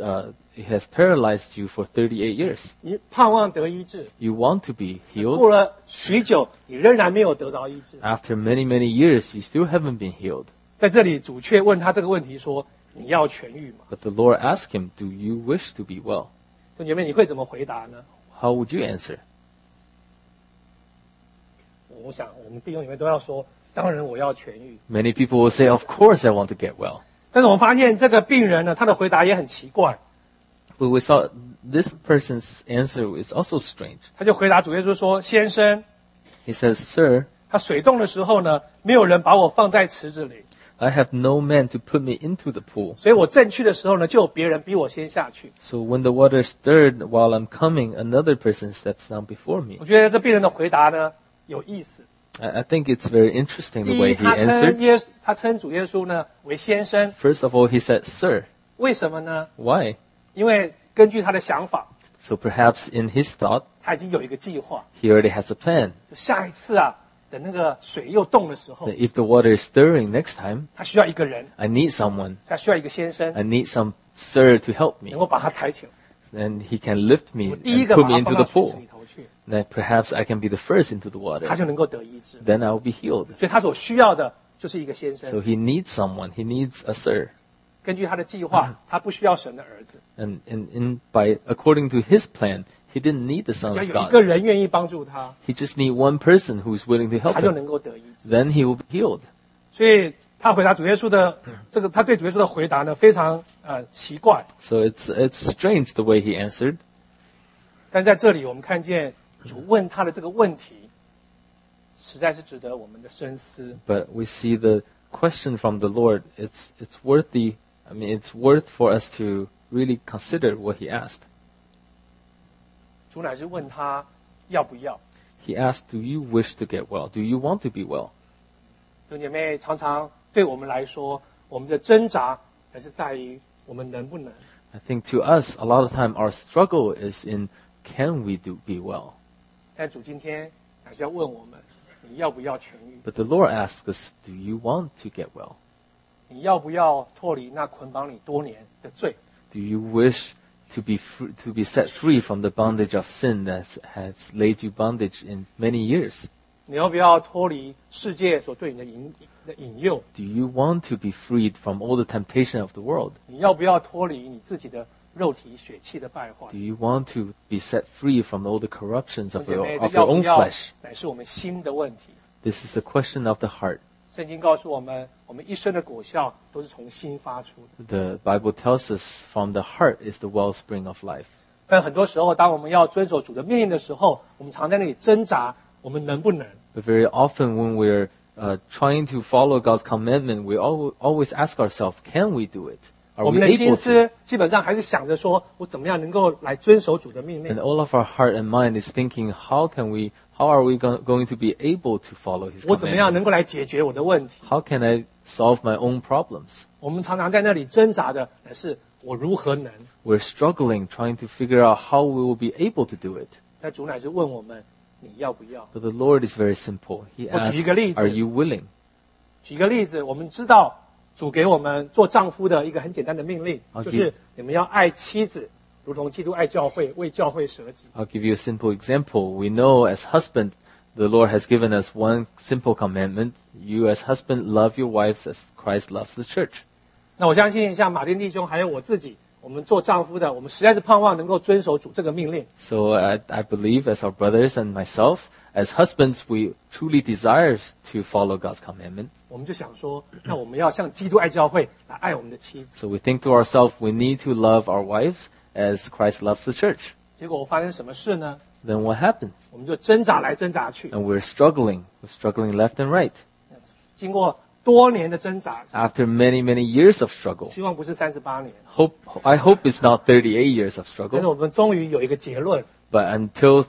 it has paralyzed you for 38 years, 你盼望得医治， you want to be 过 healed. 了许久，你仍然没有得着医治。 After many, many years, you still haven't been healed. 在这里，主却问他这个问题说：“你要痊愈吗 But the Lord asked him, "Do you wish to be well?"？” 弟兄姐妹，你会怎么回答呢？ How would you answer? 我想，我们弟兄姐妹都要说：“当然我要痊愈。 Many people will say, "Of course I want to get well." ” 但是我们发现这个病人呢，他的回答也很奇怪。 But we saw this person's answer is also strange. 他就回答主耶稣说：“先生， He says, "Sir, 他水冻的时候呢，没有人把我放在池子里， I have no man to put me into the pool. 所以我正去的时候呢，就有别人比我先下去。 So when the water stirred while I'm coming, another person steps down before me." 我觉得这病人的回答呢有意思。 I think it's very interesting 第 the way 一， he 他 answered. 称主耶稣呢为先生， First of all, he said, "Sir." 为什么呢？ Why? 因为根据他的想法， So perhaps in his thought, 他已经有一个计划， he already has a plan. 就下一次啊，等那个水又冻的时候 That，if the water is stirring next time, 他需要一个人， I need someone. 他需要一个先生， I need some sir to help me. 能够把他抬起来。 And he can lift me 我第一 and 个 put 把 me 他 into 放 the 到水池 pool. 里头去， Then perhaps I can be the first into the 他 water. 就能够得医治。 Then I'll be healed. 所以他所需要的就是一个先 So 生。 he needs someone. He needs a sir. 根据他的计划，他不需要神的儿子， And according to his plan, he didn't need the 只 Son 要 of 有一个 God. 人愿意帮助他， He just need one person who's willing to help 他就 him. 能够得医治。 Then he will be healed. 所以他回答主耶稣的这个，他对主耶稣的回答呢非常奇怪。 So it's strange the way he answered. 但是在这里我们看见主问他的这个问题，实在是值得我们的深思。 But we see the question from the Lord. It's worth for us to really consider what he asked. 主乃是问他要不要。 He asked, "Do you wish to get well? Do you want to be well?" 弟兄姐妹，常常对我们来说，我们的挣扎还是在于我们能不能。 I think to us, a lot of time our struggle is in can we be well? 但主今天还是要问我们，你要不要痊愈？ But the Lord asks us, "Do you want to get well? 你要不要脱离那捆绑你多年的罪？ Do you wish to be set free from the bondage of sin that has laid you bondage in many years? 你要不要脱离世界所对你的引诱？ Do you want to be freed from all the temptation of the world? 你要不要脱离你自己的肉体血气的败坏 Do？you want to be set free from all the corruptions 弟兄 of 姐 your, 妹， of 这要 your 不 own 要 flesh? 乃是我们心的问题。 This is a question of the heart. 圣经告诉我们，我们一生的果效都是从心发出的。 The Bible tells us from the heart is the wellspring of life. 但很多时候，当我们要遵守主的命令的时候，我们常在那里挣扎，我们能不能？ But very often when we're trying to follow God's commandment, we always ask ourselves, can we do it? Are 我 we 们的心 able to? 思基本上还是想着说，我怎么样能够来遵守主的命 And 令？ all of our heart and mind is thinking, how are we going to be able to follow His 我怎么样 commandment? 能够来解决我的问题？ How can I solve my own problems? 我们常常在那里挣扎的是我如何能？ We're struggling, trying to figure out how we will be able to do it. 但主乃是问我们，你要不要？ But the Lord is very simple. He 我举一个 asks, 例子。 are you willing? 举一个例子，我们知道主给我们做丈夫的一个很简单的命令， Okay. 就是你们要爱妻子，如同基督爱教会，为教会舍己。 I'll give you a simple example. We know as husband, the Lord has given us one simple commandment. You as husband love your wives as Christ loves the church. 那我相信，像马丁弟兄还有我自己，我们做丈夫的，我们实在是盼望能够遵守主这个命令。 So I believe as our brothers and myself, as husbands, we truly desire to follow God's commandment. 我们就想说，那我们要像基督爱教会来爱我们的妻子。 So we think to ourselves, we need to love our wives as Christ loves the church. 结果发生什么事呢？ Then what happens? 我们就挣扎来挣扎去， And we're struggling left and right. 经过多年的挣扎， After many, many years of struggle. 希望不是38年， I hope it's not 38 years of 但是 struggle. 我们终于有一个结论， But until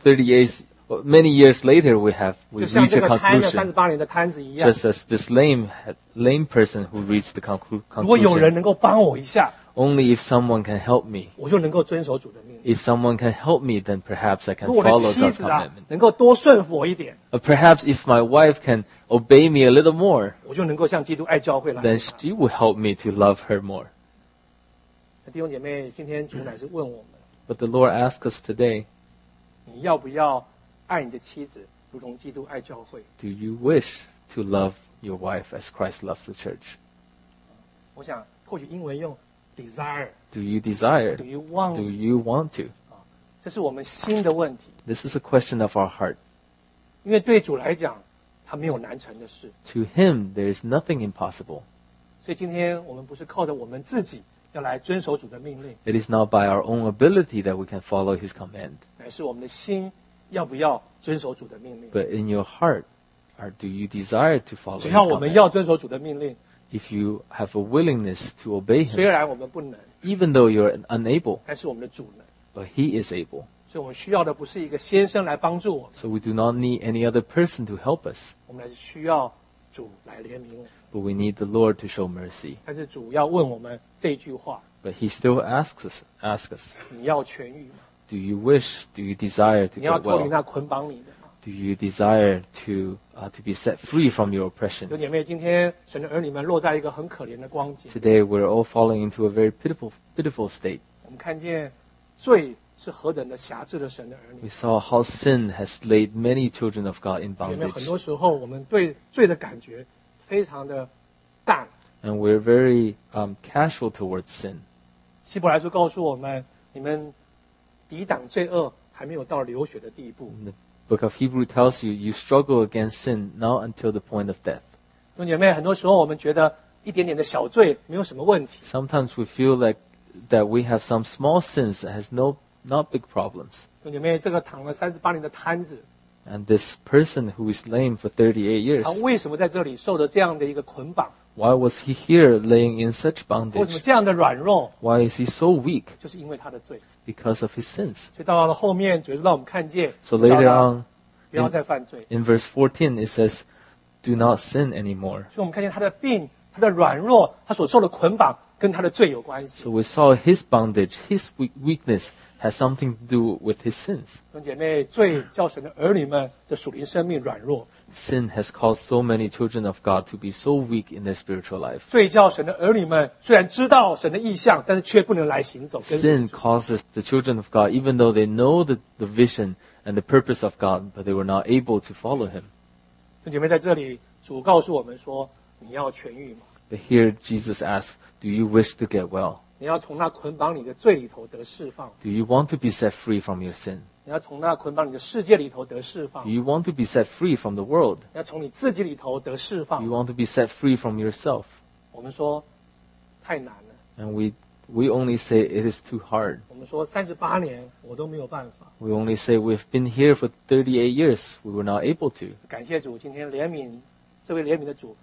many years later, we 就像 reached 这 a 个摊了 conclusion. 38年的摊子一样。 Just as this lame person who reached the 如果有人 conclusion. 能够帮我一下， Only if someone can help me. 我就能够遵守主的命令。 If someone can help me, then perhaps I can 如果我的 follow 妻 God's 子啊 commandment. 能够多顺服我一点， Perhaps if my wife can obey me a little more, 我就能够像基督爱教会来爱 then 他。 she will help me to love her more. 弟兄姐妹，今天主乃是问我们， But the Lord asks us today, 你要不要爱你的妻子，如同基督爱教会？ do you wish to love your wife as Christ loves the church? 我想或许英文用 desire， Do you desire? do you want？ Do you want to? 这是我们心的问题， This is a question of our heart. 因为对主来讲，他没有难成的事。 To Him, there is nothing impossible. 所以今天我们不是靠着我们自己要来遵守主的命令， It is not by our own ability that we can follow His command, 乃是我们的心要不要遵守主的命令。 but in your heart, do you desire to follow 只 His 要我们 command? 要遵守主的命令， If you have a willingness to obey 虽 Him, 然我们不能， even though you're unable, 但是我们的主能。 but He is able. 所以我们需要的不是一个先生来帮助我们， So we do not need any other person to help us, 我们还是需要主来怜悯我们。 but we need the Lord to show mercy. 但是主要问我们这一句话： But He still asks us, 你要痊愈吗？ do you wish, do you desire to 你要 get 脱离 well? 那捆绑你的吗？ Do you desire to be set free from your 弟 oppressions? 兄姐妹，今天神的儿女们落在一个很可怜的光景。 Today we're all falling into a very pitiful state. 我们看见罪是何等的辖制了神的儿 We 女。 saw how sin has laid many children of God in 姐妹，很 bondage. 多时候我们对罪的感觉非常的淡。 And we're very casual towards sin. 希伯来书告诉我们，你们抵挡罪恶还没有到流血的地步。 The book of Hebrew tells you, you struggle against sin not until the point of death. 弟兄姐妹，很多时候我们觉得一点点的小罪没有什么问题， Sometimes we feel like that we have some small sins that has not big problems. 弟兄姐妹，这个躺了38年的摊子， And this person who is lame for 38 他 years, 为什么在这里受着这样的一个捆绑？ why was he here laying in such 为什么 bondage? 这样的软弱？ Why is he so weak? 就是因为他的罪。 Because of his sins. 所以到了后面，主耶稣让我们看见， So 叫 later 他 on, 不要再犯罪。 in verse 14, it says, do not sin anymore. 所以我们看见他的病、他的软弱、他所受的捆绑，跟他的罪有关系。 So we saw his bondage, his weakness has something to do with his sins. 弟兄姐妹，罪叫神的儿女们的属灵生命软弱， Sin has caused so many children of God to be so weak in their spiritual life. 罪叫神的儿女们虽然知道神的意象，但是却不能来行走。跟 Sin causes the children of God, even though they know the vision and the purpose of God, but they were not able to follow him. 弟兄姐妹，在这里主告诉我们说，你要痊愈吗？ But here Jesus asks, do you wish to get well? 你要从那捆绑你的罪里头得释放， Do you want to be set free from your sin? 你要从那捆绑你的世界里头得释放， Do 你 you want to be set free from the world? 要从你自己里头得释 Do 放 you。want to be set free from yourself? 我们说太难了， And we only say it is too hard. 我们说38年我都没有办法。 We only say we've been here for 38 years. We were not able to. 感谢主，今天怜悯这位怜悯的主，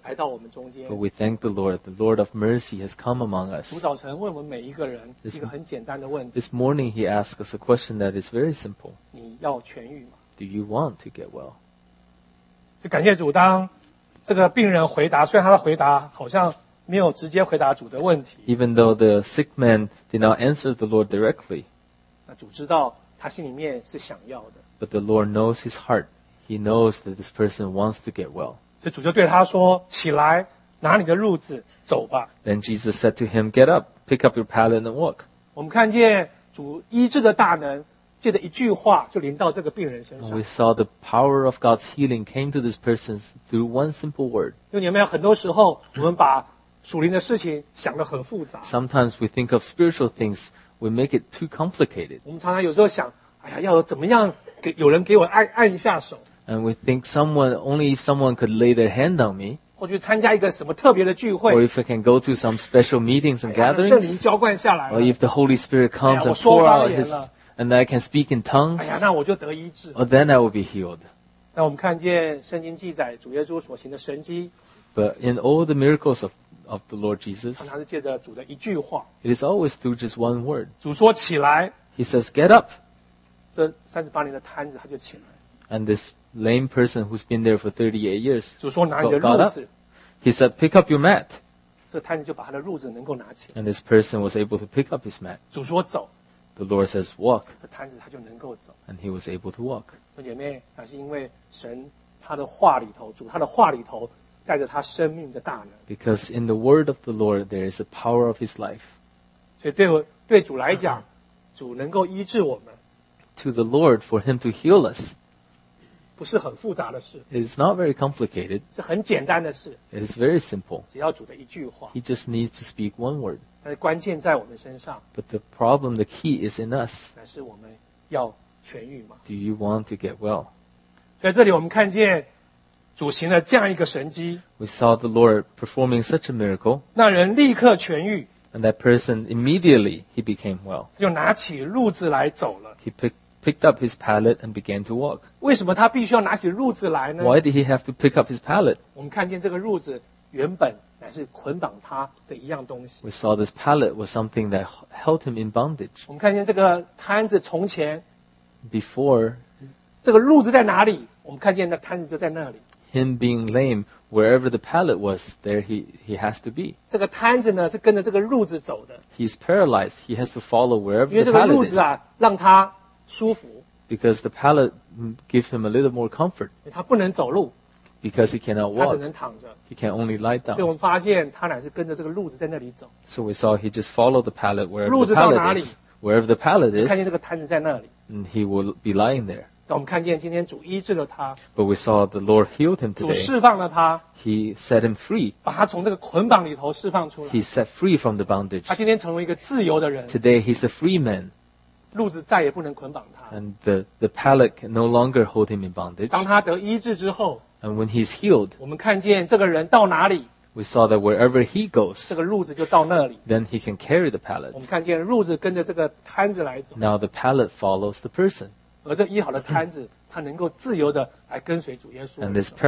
来到我们中间 But。we thank the Lord of mercy has come among 主 us. 早晨问我们每一个人一个很简单的问题： This morning he asked us a question that is very simple. 你要痊愈吗？ Do you want to get well? 就感谢主，当这个病人回答，虽然他的回答好像没有直接回答主的问题， Even though the sick man did not answer the Lord directly, 那主知道他心里面是想要的， but the Lord knows his heart. He knows that this person wants to get well. 所以主就对他说：“起来，拿你的褥子走吧。 Then Jesus said to him, Get up, pick up your pallet and walk. ” 我们看见主医治的大能，借着一句话就临到这个病人身 And 上。 we saw the power of God's healing came to this person through one simple word. 因为你们有很多时候，我们把属灵的事情想得很复杂。 Sometimes we think of spiritual things, we make it too complicated. 我们常常有时候想，哎呀，要怎么样有人给我按一下手， And we think only if someone could lay their hand on me, 或去参加一个什么特别的聚 or 会， if I can go to some special meetings and 哎呀圣灵 gatherings, 浇灌下来 or 了， if the Holy Spirit comes 哎呀，我 and 说 pour 方 out 言 His, 了。 and I can speak in tongues, 哎呀，那我就得医治。 or then I will be healed. 那我们看见圣经记载主耶稣所行的神迹， But in all the miracles of the Lord 常 Jesus, 常是借着主的一句话。 it is always through just one word. 主说起来， He says, Get up. 这38年的摊子他就起来。 And this lame person who's been there for 38 years 主说拿你的 got 褥 up. 子， He said, Pick up your mat. 这摊子就把他的褥子能够拿起来。 And this person was able to pick up his mat. 主说走， The Lord says, Walk. 这摊子他就能够走。 And he was able to walk. 弟兄姐妹，那是因为神他的话里头，主他的话里头带着他生命的大能， Because in the word of the Lord, there is the power of his life. 所以对主来讲，主能够医治我们， To the Lord, for him to heal us, 不是很复杂的事， it is not very complicated. 是很简单的事， It is very simple. 只要主的一句话。 He just needs to speak one word. 但是关键在我们身上， But the problem, the key is in us. 乃是我们要痊愈嘛。 Do you want to get well? 所以这里我们看见主行了这样一个神迹， We saw the Lord performing such a miracle, 那人立刻痊愈， and that person immediately he became well. 就拿起褥子来走了。 He picked up his pallet and began to walk. 为什么他必须要拿起褥子来呢？ Why did he have to pick up his pallet? 我们看见这个褥子原本乃是捆绑他的一样东西。 We saw this pallet was something that held him in bondage. 我们看见这个摊子从前 Before 这个褥子在哪里？我们看见那摊子就在那里。 him being lame, wherever the pallet was, there he has to be. 这个摊子呢是跟着这个褥子走的， He's paralyzed. He has to follow 因 wherever 为 the 这个褥 pallet 子 is. 啊让他舒服， Because the pallet gives him a little more comfort. 因为他不能走路， Because he cannot 他只 walk. 能躺着。 He can only lie 所以我 down. 们发现他乃是跟着这个褥子在那里走， So we saw he just followed the pallet wherever 褥 the 子到哪 pallet 里？ is. Wherever the pallet 看见 is, 这个摊子在那里。 and he will be lying there. 但我们看见今天主医治了他， But we saw the Lord healed him 主 today. 释放了他， He set him free. 把他从这个捆绑里头释放出来。 He's set free from the bondage. 他今天成为一个自由的人， Today he's a free man. 褥子再也不能捆绑他。 And the pallet can no longer hold him in bondage. 当他得医治之后， And when he's healed, 我们看见这个人到哪里， we saw that wherever he 这 goes, 个褥子就到那里。 then he can carry the pallet. 我们看见褥子跟着这个摊子来走， Now the pallet follows the person. 而这医好的摊子，他能够自由的来跟随主耶稣。 And this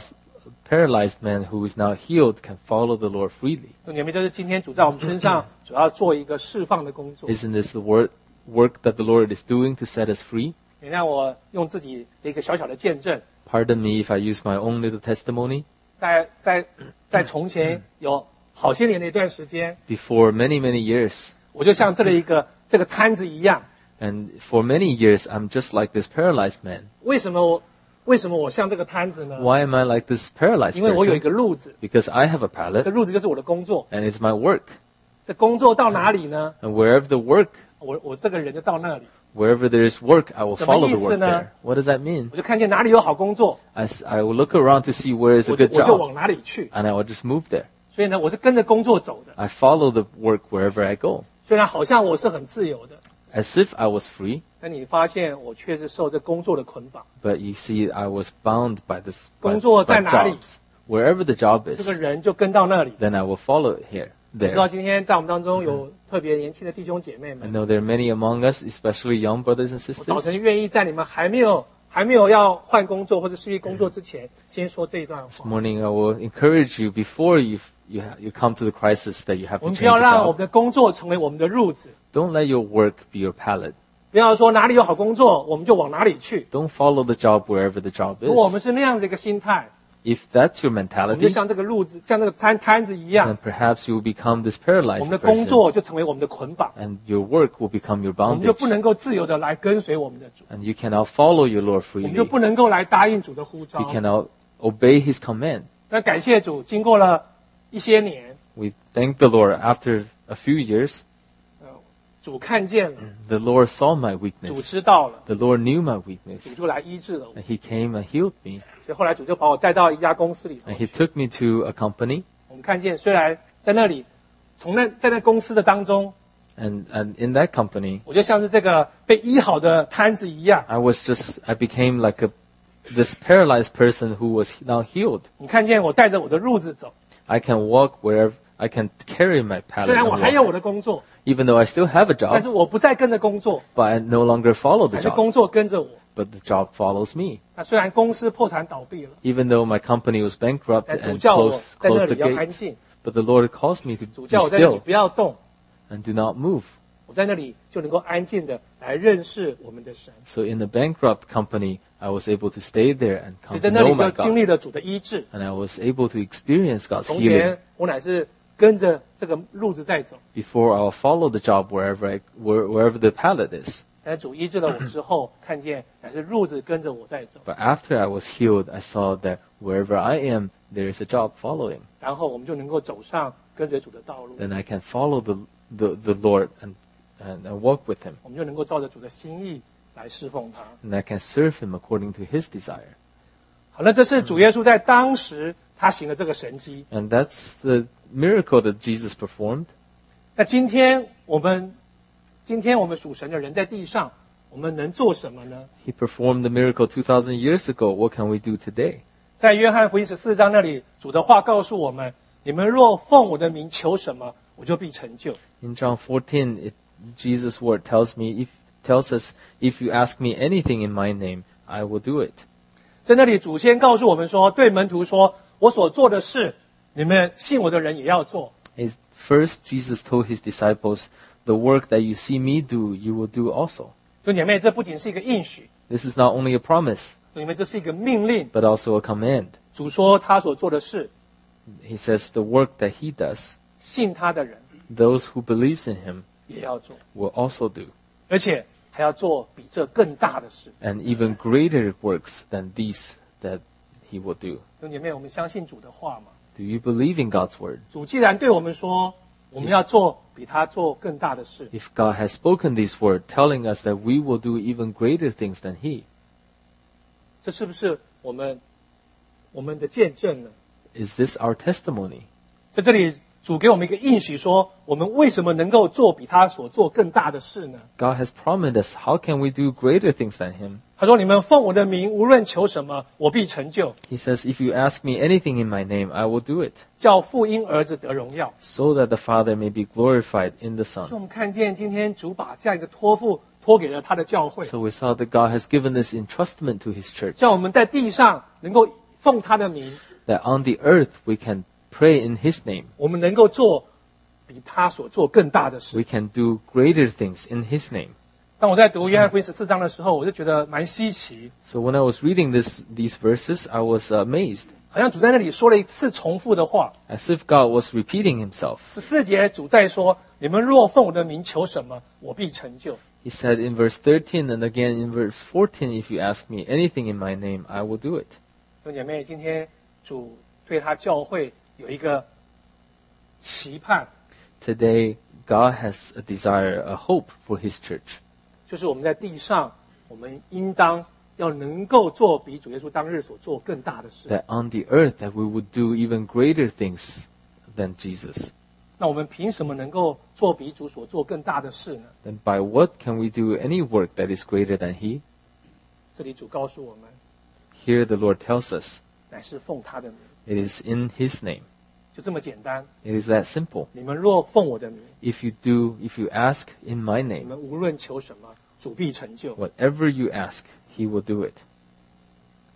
paralyzed man who is now healed can follow the Lord freely. 你们就是今天主在我们身上主要做一个释放的工作。 Isn't this the work that the Lord is doing to set us free? 你让我用自己的一个小小的见证， Pardon me if I use my own little testimony. 在从前有好些年的一段时间， Before many, many years, 我就像这个摊子一样。 and for many years, I'm just like this paralyzed man. 为什么我像这个摊子呢？ Why am I like this paralyzed 因为我有一 person? 个褥子， Because I have a 这 pallet, 褥子就是我的工作。 and it's my work. 这工作到哪里呢？ And wherever the work, 我这个人就到那里， wherever there is work, I will 什么 follow 意 the 思 work 呢？ there. What does that mean? 我就看见哪里有好工作， I will look around to see where is a 我就 good job, 往哪里去。 and I will just move there. 所以呢，我是跟着工作走的。 I follow the work wherever I go. 虽然好像我是很自由的， As if I was free, 但你发现我却是受这工作的捆绑。 but you see, I was bound by this 工作在哪里？ jobs. Wherever the job 这个 is, 人就跟到那里。 then I will follow it here, 你知道 there. 今天在我们当中有特别年轻的弟兄姐妹 I 们， know there are many among us, especially young brothers and 我早晨 sisters. 愿意在你们还没有还没有要换工作或者失去工作之前，先说这一段 This 话。 morning I will encourage you before you come to the crisis that you have 我 to 们不 change 要 a 让我 job. 们的工作成为我们的路子， Don't let your work be your pallet. 不要说哪里有好工作我们就往哪里去。 Don't follow the job wherever the job 如果我们 is. 是那样的一个心态， If that's your 我们就 mentality, 像这个路子，像那个摊子一样 then，perhaps you will become this 我 paralyzed 们的工 person, 作就成为我们的捆绑， and your work will become your 我们就 bondage, 不能够自由的来跟随我们的主， and you cannot follow your Lord 我们就 freely. 不能够来答应主的呼召 You。cannot obey His command. 那感谢主，经过了一些年， We thank the Lord. After a few years, 主看见了， the Lord saw my 主 weakness. 知道了， The Lord knew my 主 weakness, 就来医治了我。 and He came and healed me. 所以后来主就把我带到一家公司里头 And，He took me to a company, 我们看见虽然在那里，在那公司的当中， and in that company, 我就像是这个被医好的摊子一样。 I became like this paralyzed person who was now healed. 你看见我带着我的路子走， I can walk wherever, I can carry my 虽 pallet 然我 and 还有 walk. 我的工作， Even though I still have a 但是 job, 我不再跟着工作， but I no longer follow the 还是 job, 工作跟着我。 but the job follows me. 那虽然公司破产倒闭了， Even though my company was bankrupt 但主 and 叫我 closed 在那 the 里要安 gate, 静， but the Lord calls me to 主 be 叫我在那里 still 不要动， and do not move. 我在那里就能够安静的来认识我们的神。 So in the bankrupt company, I was able to stay there and 所以 come 在 to 那里 know my 就经 God. 历了主的医治。 And I was able to experience God's 从 healing. 前我乃是跟着这个路子在走， Before I'll follow the job wherever the pallet is. 但主医治了我之后，看见乃是路子跟着我在走， But after I was healed, I saw that wherever I am, there is a job following. 然后我们就能够走上跟随主的道路， Then I can follow the Lord and walk with Him. 我们就能够照着主的心意来侍奉他。 And I can serve Him according to His desire. 好，那这是主耶稣在当时他行的这个神迹。 And that's the miracle that Jesus performed. 那今天我们属神的人在地上，我们能做什么呢？ He performed the miracle 2,000 years ago. What can we do today? 在约翰福音14章那里，主的话告诉我们：你们若奉我的名求什么，我就必成就。 In John 14, Jesus' word tells us, if you ask me anything in my name, I will do it. 在那里，主先告诉我们说，对门徒说：我所做的事，你们信我的人也要做。 First, Jesus told His disciples, the work that you see me do, you will do also. 弟兄姐妹，这不仅是一个应许， This is not only a promise, 弟兄姐妹，这是一个命令。 but also a command. 主说他所做的事， He says the work that He does, 信他的人 those who believes in Him 也要做， will also do. 而且还要做比这更大的事。 And even greater works than these that He will do. 弟兄姐妹，我们相信主的话吗？ Do you believe in God's word? 主既然对我们说，我们要做比他做更大的事， If God has spoken this word, telling us that we will do even greater things than He, 这是不是我们的见证呢？ is this our testimony? 在这里，主给我们一个应许说，我们为什么能够做比他所做更大的事呢？ God has promised us, how can we do greater things than Him? 他说：“你们奉我的名，无论求什么，我必成就， He says, if you ask me anything in my name, I will do it, 叫父因儿子得荣耀。” so that the Father may be glorified in the 所以 Son. 我们看见今天主把这样一个托付托给了他的教会， So we saw that God has given this entrustment to His church, 叫我们在地上能够奉他的名， that on the earth we can pray in His name. 我们能够做比他所做更大的事。 We can do greater things in His name. 当我在读约翰福音14章的时候，我就觉得蛮稀奇， So when I was reading these verses, I was amazed, 好像主在那里说了一次重复的话。 as if God was repeating Himself. 14节主在说：“你们若奉我的名求什么，我必成就。” He said in verse 13 and again in verse 14, if you ask me anything in my name, I will do it. 弟兄姐妹，今天主对他教会有一个期盼， Today, God has a desire, a hope for His church. 就是我们在地上，我们应当要能够做比主耶稣当日所做更大的事。 That on the earth that we would do even greater things than Jesus. 那我们凭什么能够做比主所做更大的事呢？ Then by what can we do any work that is greater than He? 这里主告诉我们， Here the Lord tells us, 乃是奉他的名， it is in His name. 就这么简单。 It is that simple. 你们若奉我的名， If you ask in my 你 name, 们无论求什么，主必成就。 whatever you ask, He will do it.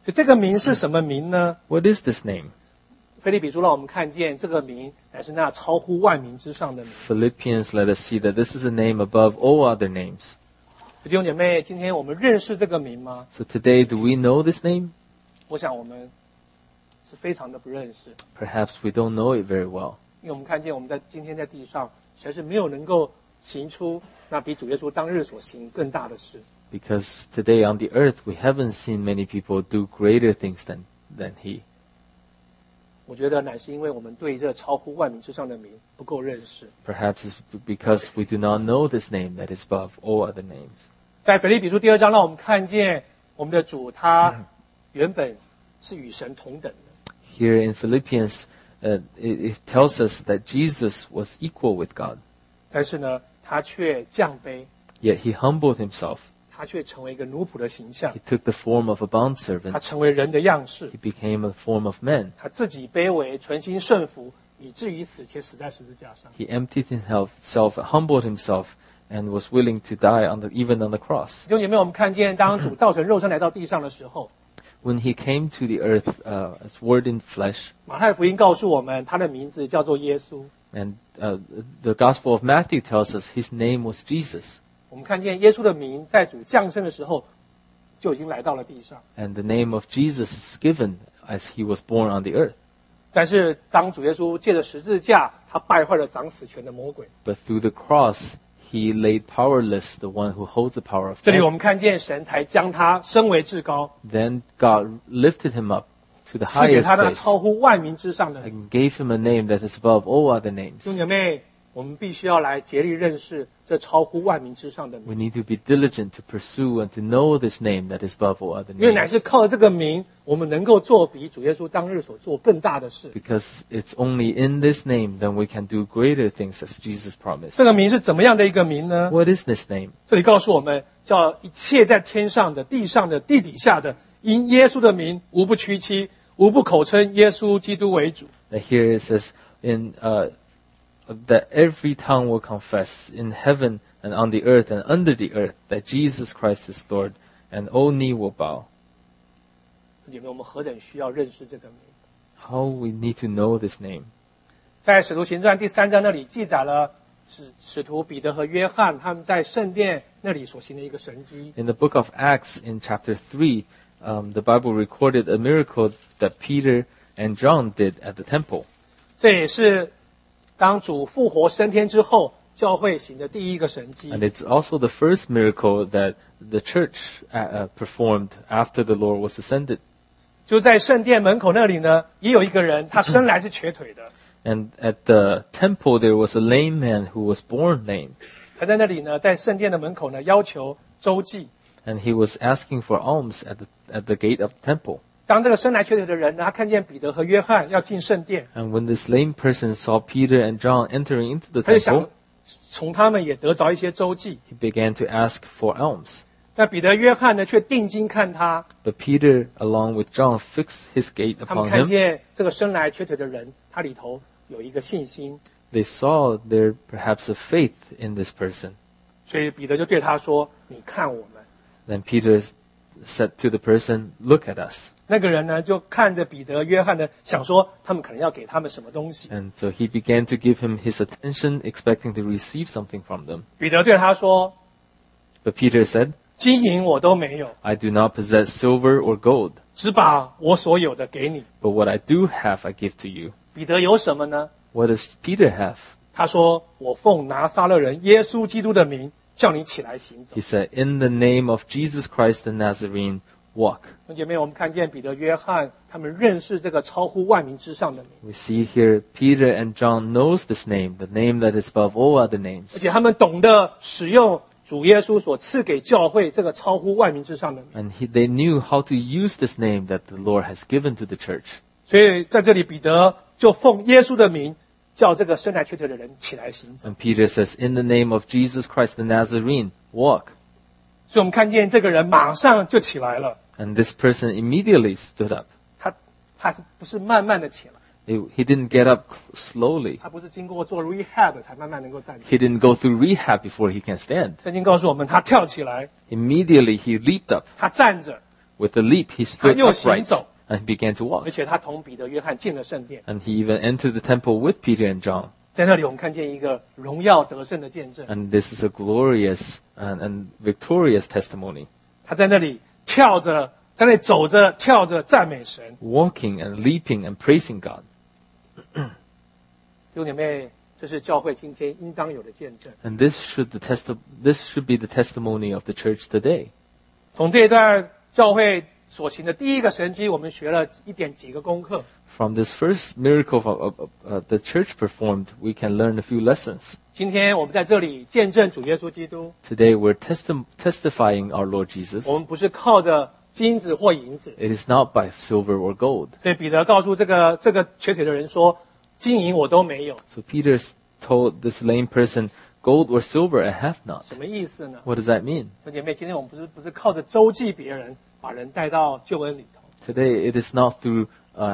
所以这个名是什么名呢？ What is this name? 腓立比书让我们看见这个名乃是那超乎万名之上的名。 Philippians let us see that this is a name above all other names. 弟兄姐妹，今天我们认识这个名吗？ So today, do we know this name? 我想我们是非常的不认识， Perhaps we don't know it very well. 因为我们看见我们在今天在地上，实在是没有能够行出那比主耶稣当日所行更大的事。 Because today on the earth, we haven't seen many people do greater things than he. 我觉得乃是因为我们对这超乎万名之上的名不够认识。 Perhaps it's because we do not know this name that is above all other names. 在腓立比书第2章，让我们看见我们的主他原本是与神同等的， Here in Philippians, it tells us that Jesus was equal with God, 但是呢，他却降卑， yet he humbled himself. 他却成为一个奴仆的形象 He，took the form of a 他 bondservant. 成为人的样式， He became a form of man. 他自己卑微，存心顺服，以至于死，且死在十字架上。 He emptied himself, humbled himself, and was willing to die even on the cross. 弟兄姐妹，我们看见当主道成肉身来到地上的时候， When he came to the earth as Word in flesh, 马太福音告诉我们，他的名字叫做耶稣。 and the Gospel of Matthew tells us his name was Jesus. 我们看见耶稣的名在主降生的时候就已经来到了地上， And the name of Jesus is given as he was born on the earth. 但是当主耶稣借着十字架，他败坏了掌死权的魔鬼。 But through the cross, he laid powerless the one who holds the power of 这里我 death. 们看见神才将他升为至高， Then God lifted him up to the 赐给 highest 他那 place 超乎万民之上的名。 and gave him a name that is above all other 弟 names. 兄姐妹，我们必须要来竭力认识这超乎万民之上的 We 名， need to be diligent to pursue and to know this name that is above all other 因为乃 names. 是靠这个名，我们能够做比主耶稣当日所做更大的事。 Because it's only in this name that we can do greater things as Jesus promised. 这个名是怎么样的一个名呢？ What is this name? 这里告诉我们，叫一切在天上的、地上的、地底下的，因耶稣的名，无不屈膝，无不口称耶稣基督为主。 That here it says that every tongue will confess in heaven and on the earth and under the earth that Jesus Christ is Lord, and all knee will bow. 姐妹，我们何等需要认识这个名！ How we need to know this name. 在使徒行传第3章那里记载了使徒彼得和约翰他们在圣殿那里所行的一个神迹。 In the book of Acts, in chapter 3, the Bible recorded a miracle that Peter and John did at the temple. 这也是当主复活升天之后，教会行的第一个神迹。 And it's also the first miracle that the church performed after the Lord was ascended. 就在圣殿门口那里呢，也有一个人，他生来是瘸腿的， And at the temple, there was a lame man who was born lame. 他在那里呢，在圣殿的门口呢，要求周济。 And he was asking for alms at the gate of the temple. 当这个生来瘸腿的人呢，他看见彼得和约翰要进圣殿， And when this lame person saw Peter and John entering into the 他就想 temple, 从他们也得着一些周济。 he began to ask for alms. 那彼得、约翰呢，却定睛看他， But Peter, along with John, fixed his gate 他们 upon 看 him. 见这个生来瘸腿的人，他里头有一个信心， They saw there perhaps a faith in this person. 所以彼得就对他说：“你看我们。” Then Peter said to the person, "Look at us." 那个人呢，就看着彼得、约翰呢，想说他们可能要给他们什么东西。 And so he began to give him his attention, expecting to receive something from them. 彼得对他说 But Peter said, 金银我都没有， "I do not possess silver or gold, 只把我所有的给你。 but what I do have I give to you." 彼得有什么呢？ What does Peter have? 他说：“我奉拿撒勒人耶稣基督的名，叫你起来行走。 He said, "In the name of Jesus Christ the Nazarene, walk." ” 弟兄姐妹，我们看见彼得、约翰他们认识这个超乎万民之上的名， We see here Peter and John knows this name, the name that is above all other 而 names. 且他们懂得使用主耶稣所赐给教会这个超乎万民之上的名。 And they knew how to use this name that the Lord has given to the church. 所以在这里，彼得就奉耶稣的名，叫这个生来瘸腿的人起来行走。 And Peter says, "In the name of Jesus Christ the Nazarene, walk." 所以我们看见这个人马上就起来了。 And this person immediately stood up. 他是不是慢慢的起来？ He didn't get up slowly. 他不是经过做 rehab 才慢慢能够站起来。 He didn't go through rehab before he can stand. 圣经告诉我们，他跳起来， Immediately he leaped up. 他站着， With a leap, he 他 stood 又行 upright 走， and began to 而 walk. 且他同彼得、约翰进了圣殿。 And he even entered the temple with Peter and John. 在那里，我们看见一个荣耀得胜的见证。 And this is a glorious and victorious testimony. 他在那里跳着，在那里走着、跳着赞美神。 Walking and leaping and praising God. 弟兄姐妹，这是教会今天应当有的见证。 And this should be the testimony of the church today. 从这一段教会所行的第一个神迹，我们学了几个功课。 From this first miracle the church performed, we can learn a few lessons. 今天我们在这里见证主耶稣基督， Today we're testifying our Lord Jesus. 我们不是靠着金子或银子。 It is not by silver or gold. 所以彼得告诉这个瘸腿的人说：“金银我都没有。 So Peter told this lame person, gold or silver I have ” not. 什么意思呢？ What does that mean? 弟兄姐妹，今天我们不是靠着周济别人，把人带到救恩里头。 Today it is not through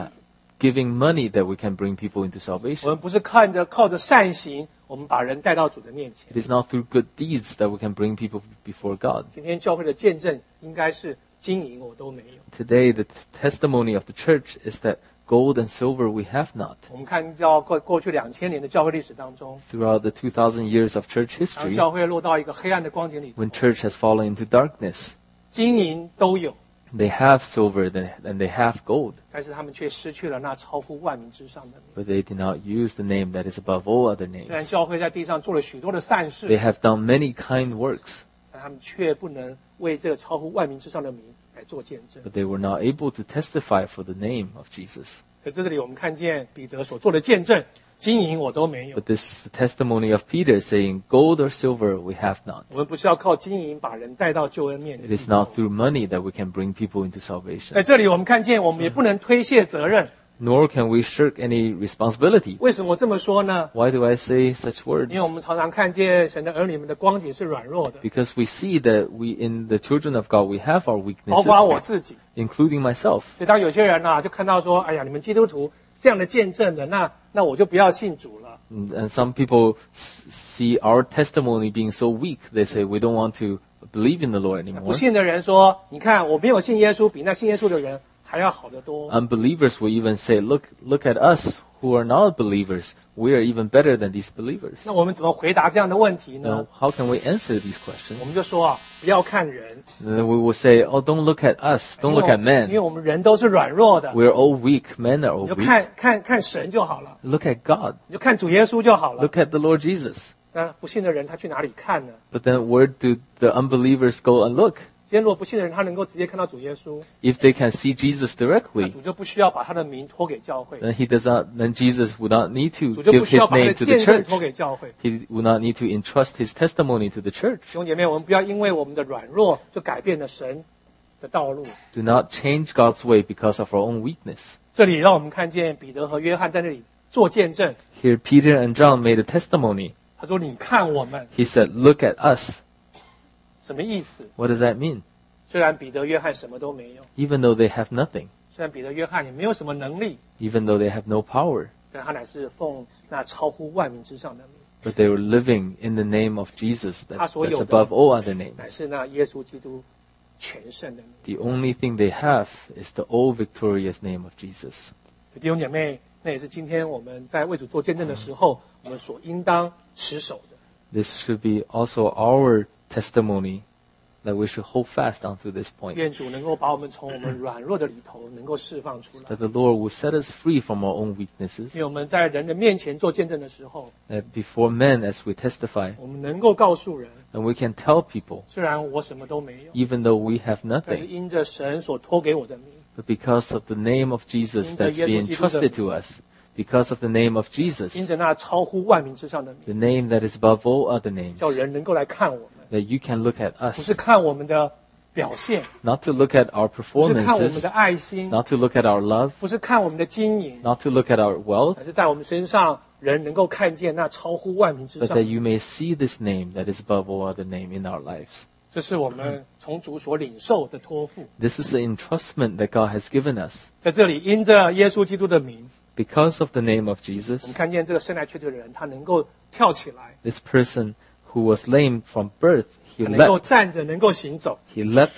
giving money that we can bring people into 我 salvation. 们不是靠着善行，我们把人带到主的面前。 It is not through good deeds that we can bring people before God. 今天教会的见证应该是金银我都没有。 Today the testimony of the church is that gold and silver we have not. 我们看到过去2000年的教会历史当中， Throughout the 2000 years of church 当 history, 教会落到一个黑暗的光景里头， when church has fallen into darkness, 金银都有， they have silver and they have gold, 但是他们却失去了那超乎万民之上的名。 but they did not use the name that is above all other 虽然 names. 教会在地上做了许多的善 They 事， have done many kind works, 但他们却不能为这个超乎万民之上的名来做见证。 but they were not able to testify for the name of Jesus. 在这里，我们看见彼得所做的见证，金银我都没有。 But this is the testimony of Peter saying, gold or silver we have not. 我们不是要靠金银把人带到救恩面 It 前。 is not through money that we can bring people into 在 salvation. 这里，我们看见我们也不能推卸责任。 Nor can we shirk any responsibility. 为什么这么说呢？ Why do I say such words? 因为我们常常看见神的儿女们的光景是软弱的， Because we see that in the children of God, we have our 包括我 weaknesses, 自己。 including myself. 所以当有些人就看到说，哎呀，你们基督徒这样的见证的，那我就不要信主了。 And some people see our testimony being so weak, they say we don't want to believe in the Lord 不 anymore. 信的人说，你看我没有信耶稣，比那信耶稣的人还要好得多。 Unbelievers will even say, look at us who are not believers. We are even better than these believers. 那我们怎么回答这样的问题呢 Now,？how can we answer these 我 questions? 们就说不要看人， And then we will say, oh, don't look at us. Don't look at 因为 men. 我们人都是软弱的， We're all weak. Men are 你 all 就 weak. 看神就好了， Look at God. 你就看主耶稣就好了。 Look at the Lord Jesus. 那不信的人他去哪里看呢？ But then where do the unbelievers go and look? 今天如果不信的人他能够直接看到主耶稣， If they can see Jesus 那 directly, 主就不需要把他的名托给教会， then then Jesus would not need to 主就不 give 需要 his 把他的 name to the 见证 church. 托给教会。 He would not need to entrust his testimony to the church. 弟兄姐妹，我们不要因为我们的软弱就改变了神的道路。 Do not change God's way because of our own weakness. 这里让我们看见彼得和约翰在那里做见证。 Here, Peter and John made a testimony. 他说：“你看我们 He said, look at us. 什么意思？ What does that mean? 虽然彼得、约翰什么都没有， Even though they have nothing, 虽然彼得、约翰也没有什么能力， even though they have no power, 但他乃是奉那超乎万民之上的名， but they were living in the name of Jesus that's 他所有的 above all other names. 乃是那耶稣基督全胜的名。 The only thing they have is the all victorious name of Jesus. 弟兄姐妹，那也是今天我们在为主做见证的时候，我们所应当持守的。 This should be also our testimony that we should hold fast unto this point. 愿主能够把我们从我们软弱的里头能够释放出来。 That the Lord will set us free from our own 因 weaknesses. 为我们在人的面前做见证的时候， That before men, as we testify, 我们能够告诉人， and we can tell people, 虽然我什么都没有， even though we have 但是 nothing, 因着神所托给我的名， but because of the name of Jesus that's being trusted to us, because of the name of 因 Jesus, 着那超乎万民之上的名， the name that is above all other names, 叫人能够来看我们， that you can look at 不是 us, 看我们的表现， not to look at our 不是看我们 performances, 的爱心， not to look at our love, 不是看我们的金银， not to look at our wealth, 而是在我们身上人能够看见那超乎万民之 but 上 that。you may see this name that is above all other name in our lives. 这是我们从主所领受的托付。 This is the entrustment that God has given us. 在这里，因着耶稣基督的名， Because of the name of 我们 Jesus, 看见这个生来瘸腿的人，他能够跳起来， this person who was lame from birth, 他能够站着，能够行走。 he leapt up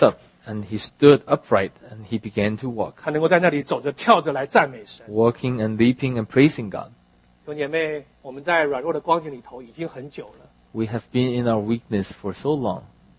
And he stood upright and he began to walk, 他能够在那里走着跳着来赞美神。 walking and leaping and praising God. 弟兄姐妹，我们在软弱的光景里头已经很久了， We have been in our weakness for so long.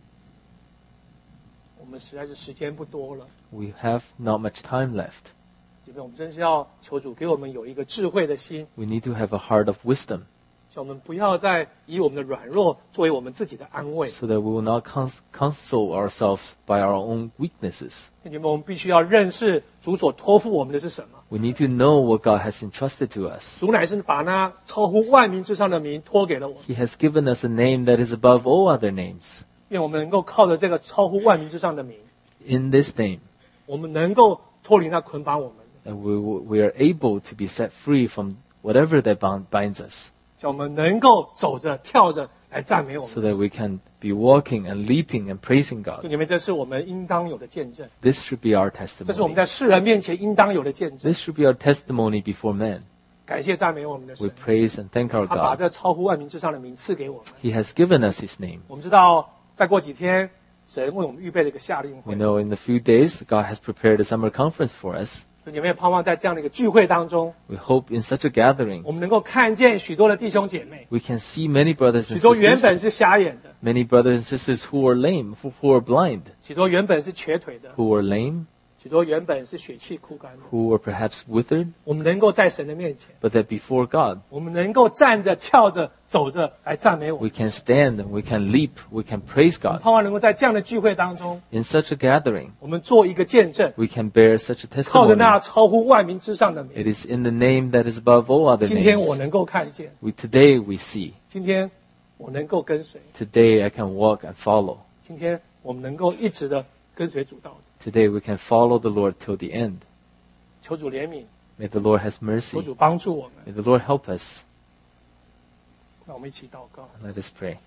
我们实在是时间不多了。 We have not much time left. 姐妹，我们真是要求主给我们有一个智慧的心， We need to have a heart of wisdom 叫我们不要再以我们的软弱作为我们自己的安慰。 so that we will not console ourselves by our own weaknesses. 弟兄姐妹，我们必须要认识主所托付我们的是什么。 We need to know what God has entrusted to us. 主乃是把那超乎万名之上的名托给了我们， He has given us a name that is above all other names. 愿我们能够靠着这个超乎万名之上的名， In this name, 我们能够脱离那捆绑我们的， that we are able to be set free from whatever that binds us, 叫我们能够走着跳着来赞美我 so 们。 that we can be walking and leaping and praising 弟 God. 兄姐妹，这是我们应当有的见证， This should be our 这是我们 testimony. 在世人面前应当有的见证。 This should be our testimony before men. 感谢赞美我们的 We 神， praise and thank our 他把 God. 这超乎万名之上的名赐给我们。 He has given us His name. 我们知道，再过几天，神为我们预备了一个夏令会。 We know in a few days God has prepared a summer conference for us. 所以你们也盼望在这样的一个聚会当中， We hope in such a gathering 我们能够看见许多的弟兄姐妹， we can see many brothers 许 and 多原本 sisters, 是瞎眼的， many brothers and sisters who are lame, who are blind, 许多原本是瘸腿的， who are lame, 许多原本是血气枯干的。 who are perhaps withered, 我们能够在神的面前， but that before God 我们能够站着、跳着、走着来赞美我 we 们。 can stand and we can leap, we can praise 我们 God. 盼望能够在这样的聚会当中， In such a gathering 我们做一个见证， we can bear such a 靠着 testimony. 那超乎万名之上的名。 It is in the name that is above all other 今天我 names. 能够看见， Today we see. 今天我能够跟随， Today I can walk and follow. 今天我们能够一直的跟随主道的。 Today we can follow the Lord till the end. 求主怜悯， May the Lord have 求 mercy. 主帮助我们。 May the Lord help us. 让我们一起祷告。 Let us pray.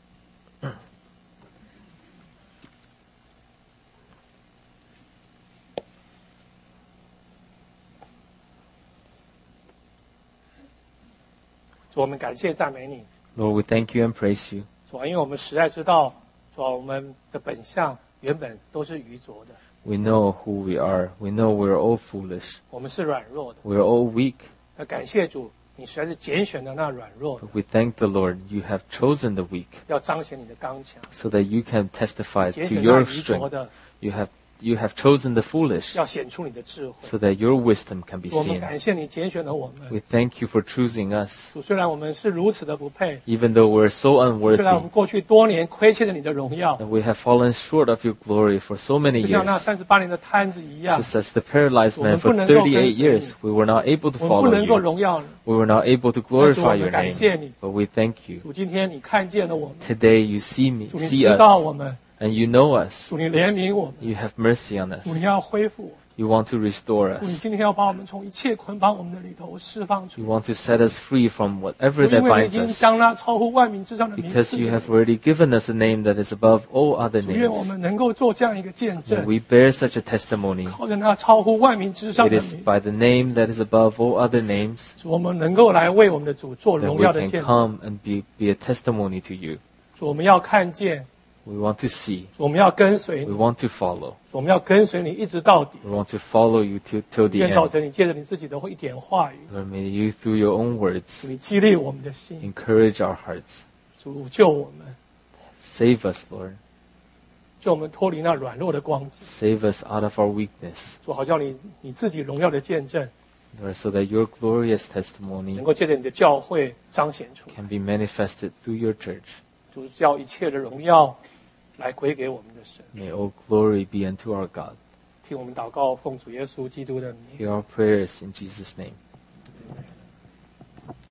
主，我们感谢赞美你， Lord, we thank you and praise you. 主啊，因为我们实在知道，主啊，我们的本相原本都是愚拙的， We know who we are. We know we're all foolish. 我们是软弱的。 We're all weak. 那感谢主，你实在是拣选的那软弱的， But we thank the Lord. You have chosen the weak 要彰显你的刚强； so that you can testify 拣 to 选那 your 愚拙 strength. 的， You have chosen the foolish 要显出你的智慧。 so that your wisdom can be 主，我们 seen. 感谢你拣选了我们。 We thank you for choosing us. 主，虽然我们是如此的不配， Even though we're so 虽然我们 unworthy 过去多年亏欠了你的荣耀， and we have fallen short of your glory for so many 就像那 years. 38年的摊子一样， Just as the paralyzed man for 我们不能够 38 跟随你。 years, we were not able to 我们不 follow 能够 you. 荣耀你。 We were not able to 但主，我 glorify 们 your 感谢 name. 你， But we thank you. 主，今天你看见了我们， Today you see me, 主，你 see 知道 us, 我们， and you know us. 主，你怜悯我们， You have mercy on 主， us. 你要恢复我们。 You want to restore 主，你 us. 今天要把我们从一切捆绑我们的里头释放出 You 来。 want to set us free from 主， whatever 因 that 为你已 binds 经 us. 将那超乎万民之上的名 Because 赐 you 给 have 我们。 already given us a name that is above all other 主，愿我 names. 们能够做这样一个见 And 证， we bear such a testimony. 靠着那超乎万民之上 It 的 is 名， by the name that is above all other names 主，我们能够来为我们的主做 that 荣 we 耀的 can 见证。 come and be a testimony to you. 主，我们要看见， We want to see. 主，我们要跟随 We 你， want to follow. 主，我们要跟随你一直到底。 We want to follow you till the 愿早 end. 晨你借着你自己的一点话语， Lord, may you, through your own 主， words, 你激励我们的心， encourage our hearts. 主救我们， Save us, Lord. 救我们脱离那软弱的光景。 Save us out of our weakness. 主，好像你自己荣耀的见证， Lord, so that your glorious 能 testimony 够借着你的教会彰显出来。 can be manifested through your church. 主，叫一切的荣耀来归给我们的神。 May all glory be unto our God. 听我们祷告，奉主耶稣基督的名。 Hear our prayers in Jesus' name.